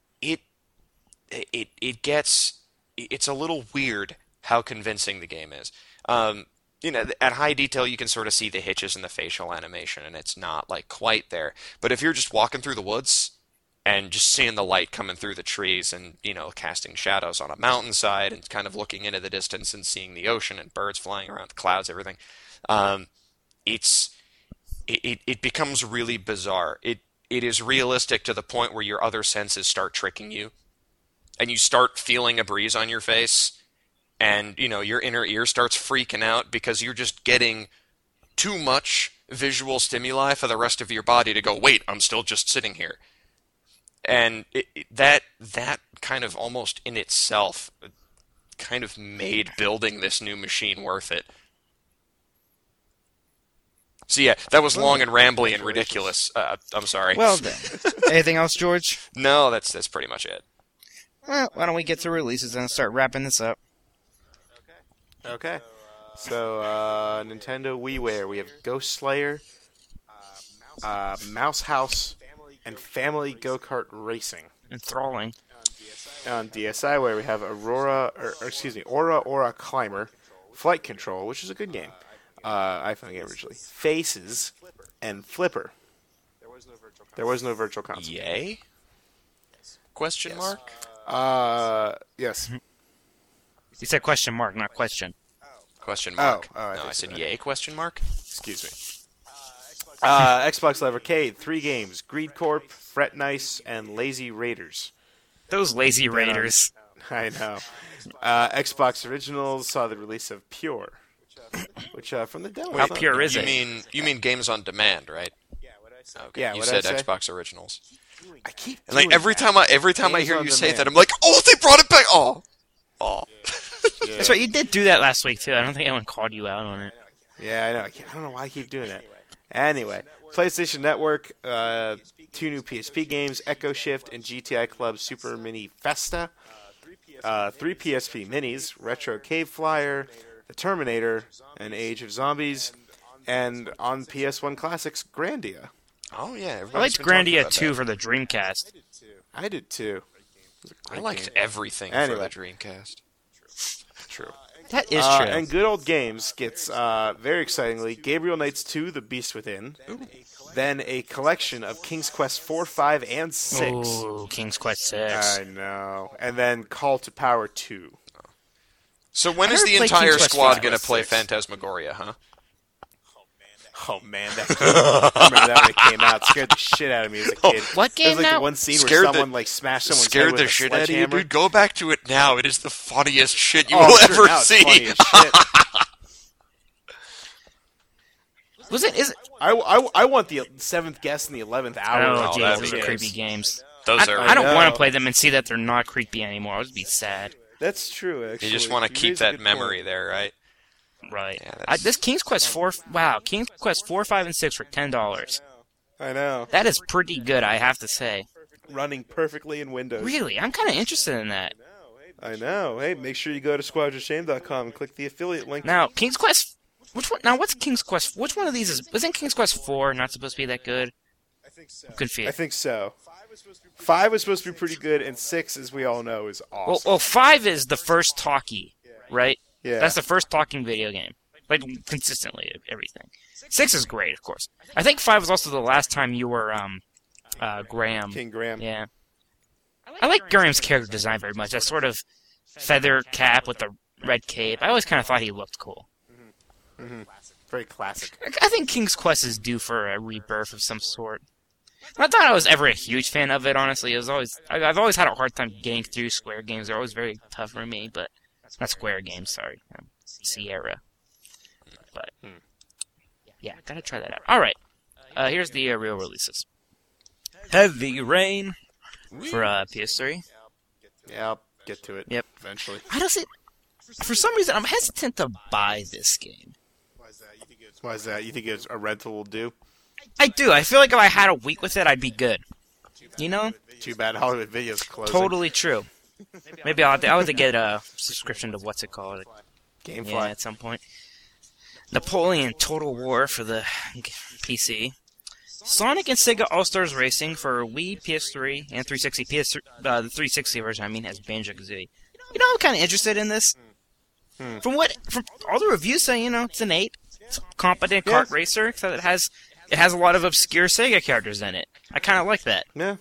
it's a little weird how convincing the game is. At high detail you can sort of see the hitches in the facial animation, and it's not like quite there. But if you're just walking through the woods and just seeing the light coming through the trees and, casting shadows on a mountainside and kind of looking into the distance and seeing the ocean and birds flying around the clouds, everything. It becomes really bizarre. It is realistic to the point where your other senses start tricking you, and you start feeling a breeze on your face, and, your inner ear starts freaking out because you're just getting too much visual stimuli for the rest of your body to go, wait, I'm still just sitting here. And that kind of almost in itself kind of made building this new machine worth it. So yeah, that was long and rambly and ridiculous. I'm sorry. Well then. Anything else, George? No, that's pretty much it. Well, why don't we get to releases and start wrapping this up? Okay. So, Nintendo WiiWare, we have Ghost Slayer, Mouse House, and Family Go-Kart Racing. Enthralling. On DSi, where we have Aura Climber, Flight Control, which is a good game. iPhone game originally. Faces, and Flipper. There was no virtual console. Yay? Question mark? Yes. You said question mark, not question. Question mark. Oh, no, I said yay, question mark? Excuse me. Xbox Live Arcade, 3 games. Greed Corp, Fret Nice, and Lazy Raiders. Those lazy raiders. I know. Xbox Originals saw the release of Pure, which from the demo. How pure is it? You mean games on demand, right? Okay. Yeah, you what'd said I say? Xbox Originals. I keep And like doing every that. time I Games hear on you say demand. that, I'm like, oh, they brought it back. Oh. Yeah. That's right, you did do that last week, too. I don't think anyone called you out on it. Yeah, I know. I don't know why I keep doing that. Anyway, PlayStation Network, 2 new PSP games, Echo Shift and GTI Club Super Mini Festa, 3 PSP Minis, Retro Cave Flyer, The Terminator, and Age of Zombies, and on PS1 Classics, Grandia. Oh yeah, I liked Grandia 2 for the Dreamcast. I did too. I liked everything for the Dreamcast. True. That is true. And Good Old Games gets, very excitingly, Gabriel Knights 2, The Beast Within. Then a collection of King's Quest 4, 5, and 6. Ooh, King's Quest 6. I know. And then Call to Power 2. So when I is never the played entire King's Quest squad 5. going to play 6. Phantasmagoria, huh? Oh man, that game, I remember that when it came out. It scared the shit out of me as a kid. What game There's like now? the one scene Scared where the- someone like smashed someone's head Scared with the a shit out of you, sledgehammer. dude. Go back to it now. It is the funniest shit you Oh, will sure, ever now it's see. funny as shit. Was it? Is it? I want the 7th guest in the 11th hour. Oh, that'd geez, be those are good. creepy games. Those are. I don't know. want to play them and see that they're not creepy anymore. I would be sad. That's true, actually. You just want to keep raise a that good memory point. there, right? Right. Yeah, that's- This King's Quest 4, wow, King's Quest 4, 5, and 6 for $10. I know. That is pretty good, I have to say. Running perfectly in Windows. Really, I'm kind of interested in that. I know. Hey, make sure you go to squadronshame.com and click the affiliate link. Now, King's Quest, which one? Now, what's King's Quest? Which one of these isn't King's Quest 4 not supposed to be that good? Confused. I think so. 5 was supposed to be pretty good, and 6, as we all know, is awesome. Well, 5 is the first talkie, right? Yeah. That's the first talking video game. Like, consistently, everything. 6 is great, of course. I think 5 was also the last time you were, Graham. King Graham. Yeah. I like Graham's character design very much. That sort of feather cap with the red cape. I always kind of thought he looked cool. Very classic. I think King's Quest is due for a rebirth of some sort. Not that I was ever a huge fan of it, honestly. I've always had a hard time getting through Square games. They're always very tough for me, but not Square games, sorry. Sierra. But yeah, gotta try that out. Alright. Here's the real releases. Heavy Rain for PS3. Yeah, I'll get to it. Yep. Eventually. How does it... For some reason, I'm hesitant to buy this game. Why is that? You think it's a rental will do? I do. I feel like if I had a week with it, I'd be good. You know? Too bad Hollywood Video's closing. Totally true. Maybe I'll have to get a subscription to what's it called? Gamefly. Yeah, at some point. Napoleon Total War for the PC. Sonic and Sega All-Stars Racing for Wii, PS3, and 360. The 360 version, I mean, has Banjo-Kazooie. You know, I'm kind of interested in this. From all the reviews say, it's an 8. It's a competent kart racer, so it has a lot of obscure Sega characters in it. I kind of like that. Yeah.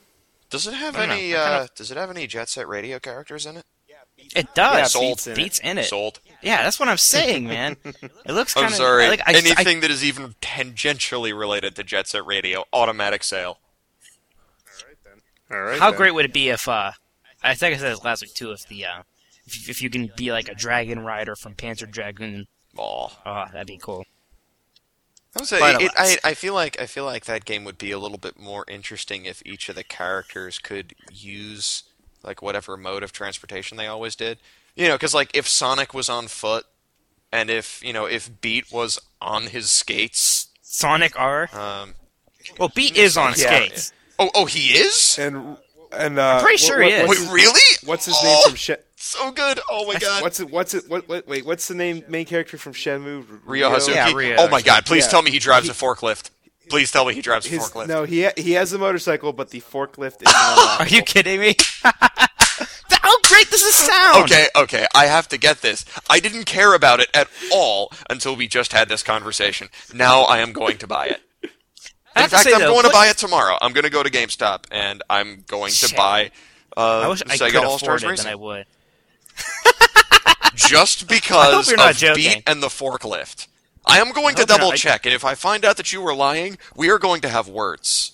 Does it have any Jet Set Radio characters in it? It does. Yeah, Beats in it. Sold. Yeah, that's what I'm saying, man. It looks kind I'm of... sorry. Like, Anything that is even tangentially related to Jet Set Radio, automatic sale. All right. How then. great would it be if... I think I said this last week, too, if you can be like a dragon rider from Panzer Dragoon. Oh, that'd be cool. I would say I feel like that game would be a little bit more interesting if each of the characters could use like whatever mode of transportation they always did. You know, because like if Sonic was on foot, and if Beat was on his skates, Sonic R. Well, Beat is on skates. Oh, he is. And I'm pretty sure he is. Wait, really? What's his name from So good! Oh my god! What's the main character from Shenmue? Ryo Hazuki. Yeah, Ryo. Oh my god! Please tell me he drives a forklift. Please tell me he drives a forklift. No, he has a motorcycle, but the forklift is not. Are you kidding me? How great does this sound? Okay. I have to get this. I didn't care about it at all until we just had this conversation. Now I am going to buy it. In fact, I'm going to buy it tomorrow. I'm going to go to GameStop and I'm going to buy I wish I could Sega All-Stars afford it, Racing. then I would. Just because you're not of joking. Beat and the forklift. I am going to double check, and if I find out that you were lying, we are going to have words.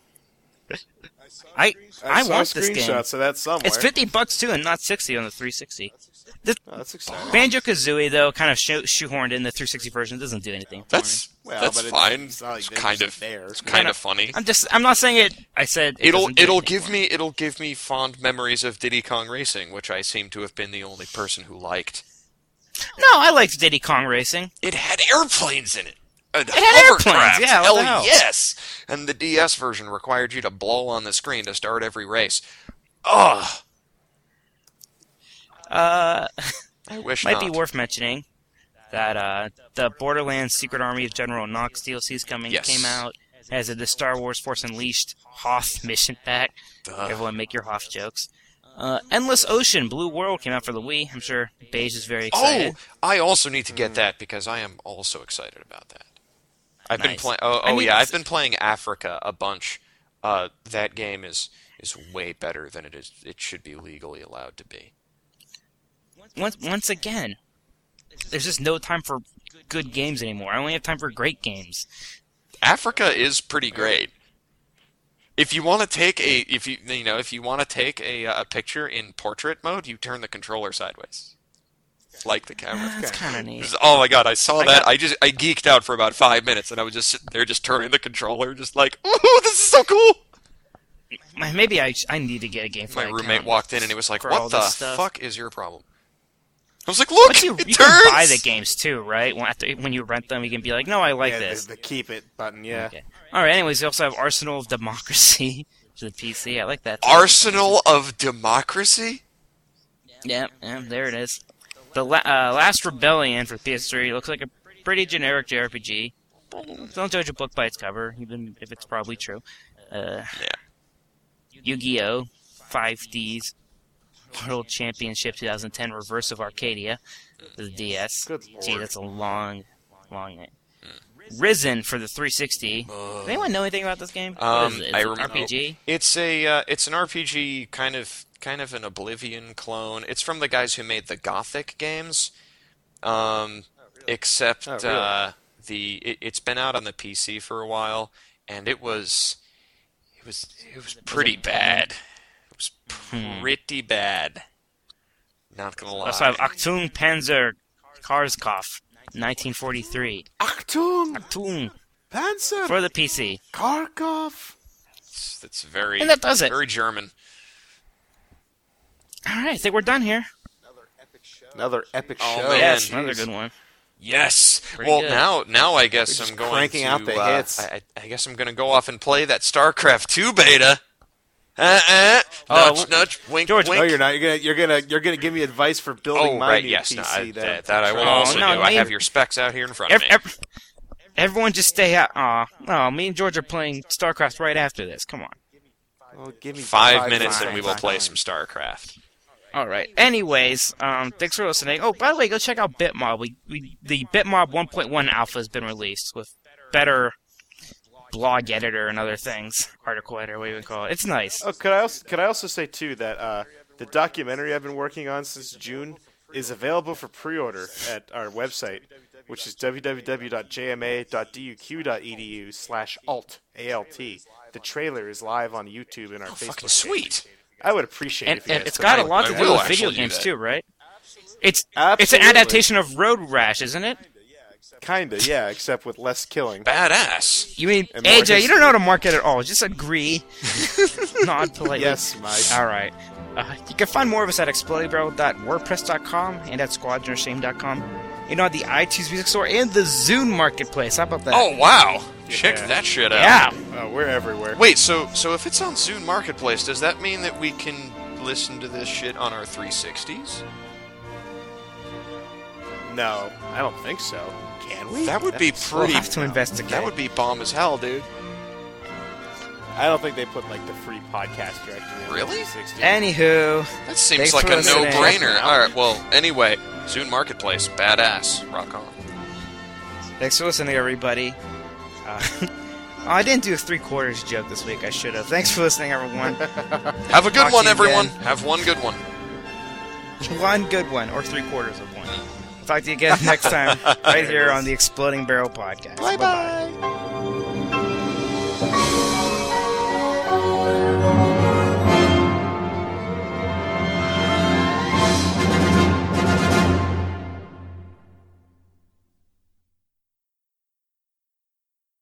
I saw want this game. screenshots of that somewhere. It's $50 too, and not $60 on the 360. That's exciting. Banjo-Kazooie, though, kind of shoehorned in the 360 version. It doesn't do anything for me. That's but fine. It's not like It's they're kind just of there. it's kind of funny. I'm not saying it. I said It'll doesn't do give anything for me fond memories of Diddy Kong Racing, which I seem to have been the only person who liked. No, I liked Diddy Kong Racing. It had airplanes in it. It had airplanes, yeah, what the Hell hell? yes. And the DS version required you to blow on the screen to start every race. Ugh. I wish Might not. be worth mentioning that the Borderlands Secret Army of General Knox DLC came out. As the Star Wars Force Unleashed Hoth mission pack. Everyone make your Hoth jokes. Endless Ocean Blue World came out for the Wii. I'm sure Beige is very excited. Oh, I also need to get that because I am also excited about that. I've been playing. I've been playing Africa a bunch. That game is way better than it should be legally allowed to be. Once again, there's just no time for good games anymore. I only have time for great games. Africa is pretty great. If you want to take a picture in portrait mode, you turn the controller sideways, like the camera. That's kind of neat. Oh my god, I saw that. I geeked out for about 5 minutes, and I was just sitting there, just turning the controller, just like, ooh, this is so cool. Maybe I need to get a game for My roommate walked in, and he was like, for all "What the this stuff." fuck is your problem?" I was like, "Look, But you it turns." can buy the games too, right? When you rent them, you can be like, "No, I like this." The keep it button, yeah. Okay. All right. Anyways, we also have Arsenal of Democracy for the PC. I like that. Arsenal of Democracy? Yeah, there it is. The Last Rebellion for PS3 looks like a pretty generic JRPG. Don't judge a book by its cover, even if it's probably true. Yeah. Yu-Gi-Oh! 5Ds World Championship 2010 Reverse of Arcadia for the DS. Good lord. Gee, that's a long name. Risen for the 360. Does anyone know anything about this game? What is it? Is it an RPG? It's an RPG, kind of an Oblivion clone. It's from the guys who made the Gothic games. Except it's been out on the PC for a while, and it was pretty bad. It was pretty bad. Not gonna lie. Also have Achtung Panzer Karskov, 1943. Achtung Panzer For the PC. Kharkov. That's very. And that does it. Very German. Alright, I think we're done here. Another epic Oh, show. man. Yes, another good one. Yes. Pretty Well, good. now I guess We're just I'm going cranking to. out the hits. I guess I'm going to go off and play that StarCraft 2 beta. Nudge, wink, George, wink. No, you're not. You're gonna give me advice for building Oh, my right, new yes. PC. No, then. that I will Oh, also no, do. I me- have your specs out here in front of me. Everyone just stay out. Aw, me and George are playing StarCraft right after this. Come on. Well, give me 5 minutes fine, and we will fine, play fine. some StarCraft. All right. Anyways, thanks for listening. Oh, by the way, go check out Bitmob. The Bitmob 1.1 alpha has been released with better blog editor and other things. Article editor, what do you call it? It's nice. Oh, could I also say too that the documentary I've been working on since June is available for pre-order at our website, which is www.jma.duq.edu/alt. The trailer is live on YouTube and our Facebook fucking page. Sweet. I would appreciate it if you guys it's could got a like lot that. to do with video games too, right? It's an Absolutely. adaptation of Road Rash, isn't it? Kinda, yeah, except with less killing. Badass. You mean And more AJ? You don't know how to market at all. Just agree. Nod politely. Yes, Mike. All right. You can find more of us at explodingbarrel.wordpress.com and at squadronshame.com. And on the iTunes Music Store and the Zune Marketplace. How about that? Oh wow! Yeah. Check that shit out. yeah. We're everywhere. Wait, so if it's on Zune Marketplace, does that mean that we can listen to this shit on our 360s? No, I don't think so. Can we? That would be We'll pretty. have to investigate. That would be bomb as hell, dude. I don't think they put like the free podcast directory in Really? 360. Anywho, That seems Thanks like for a listening. no-brainer. All right. Well, anyway, Zune Marketplace, badass. Rock on. thanks for listening, everybody. I didn't do a 3/4 joke this week. I should have. Thanks for listening, everyone. Have a good Talk one, to you everyone. again. Have one good one. One good one, or 3/4 of one. Talk to you again next time, right here on the Exploding Barrel Podcast. Bye-bye.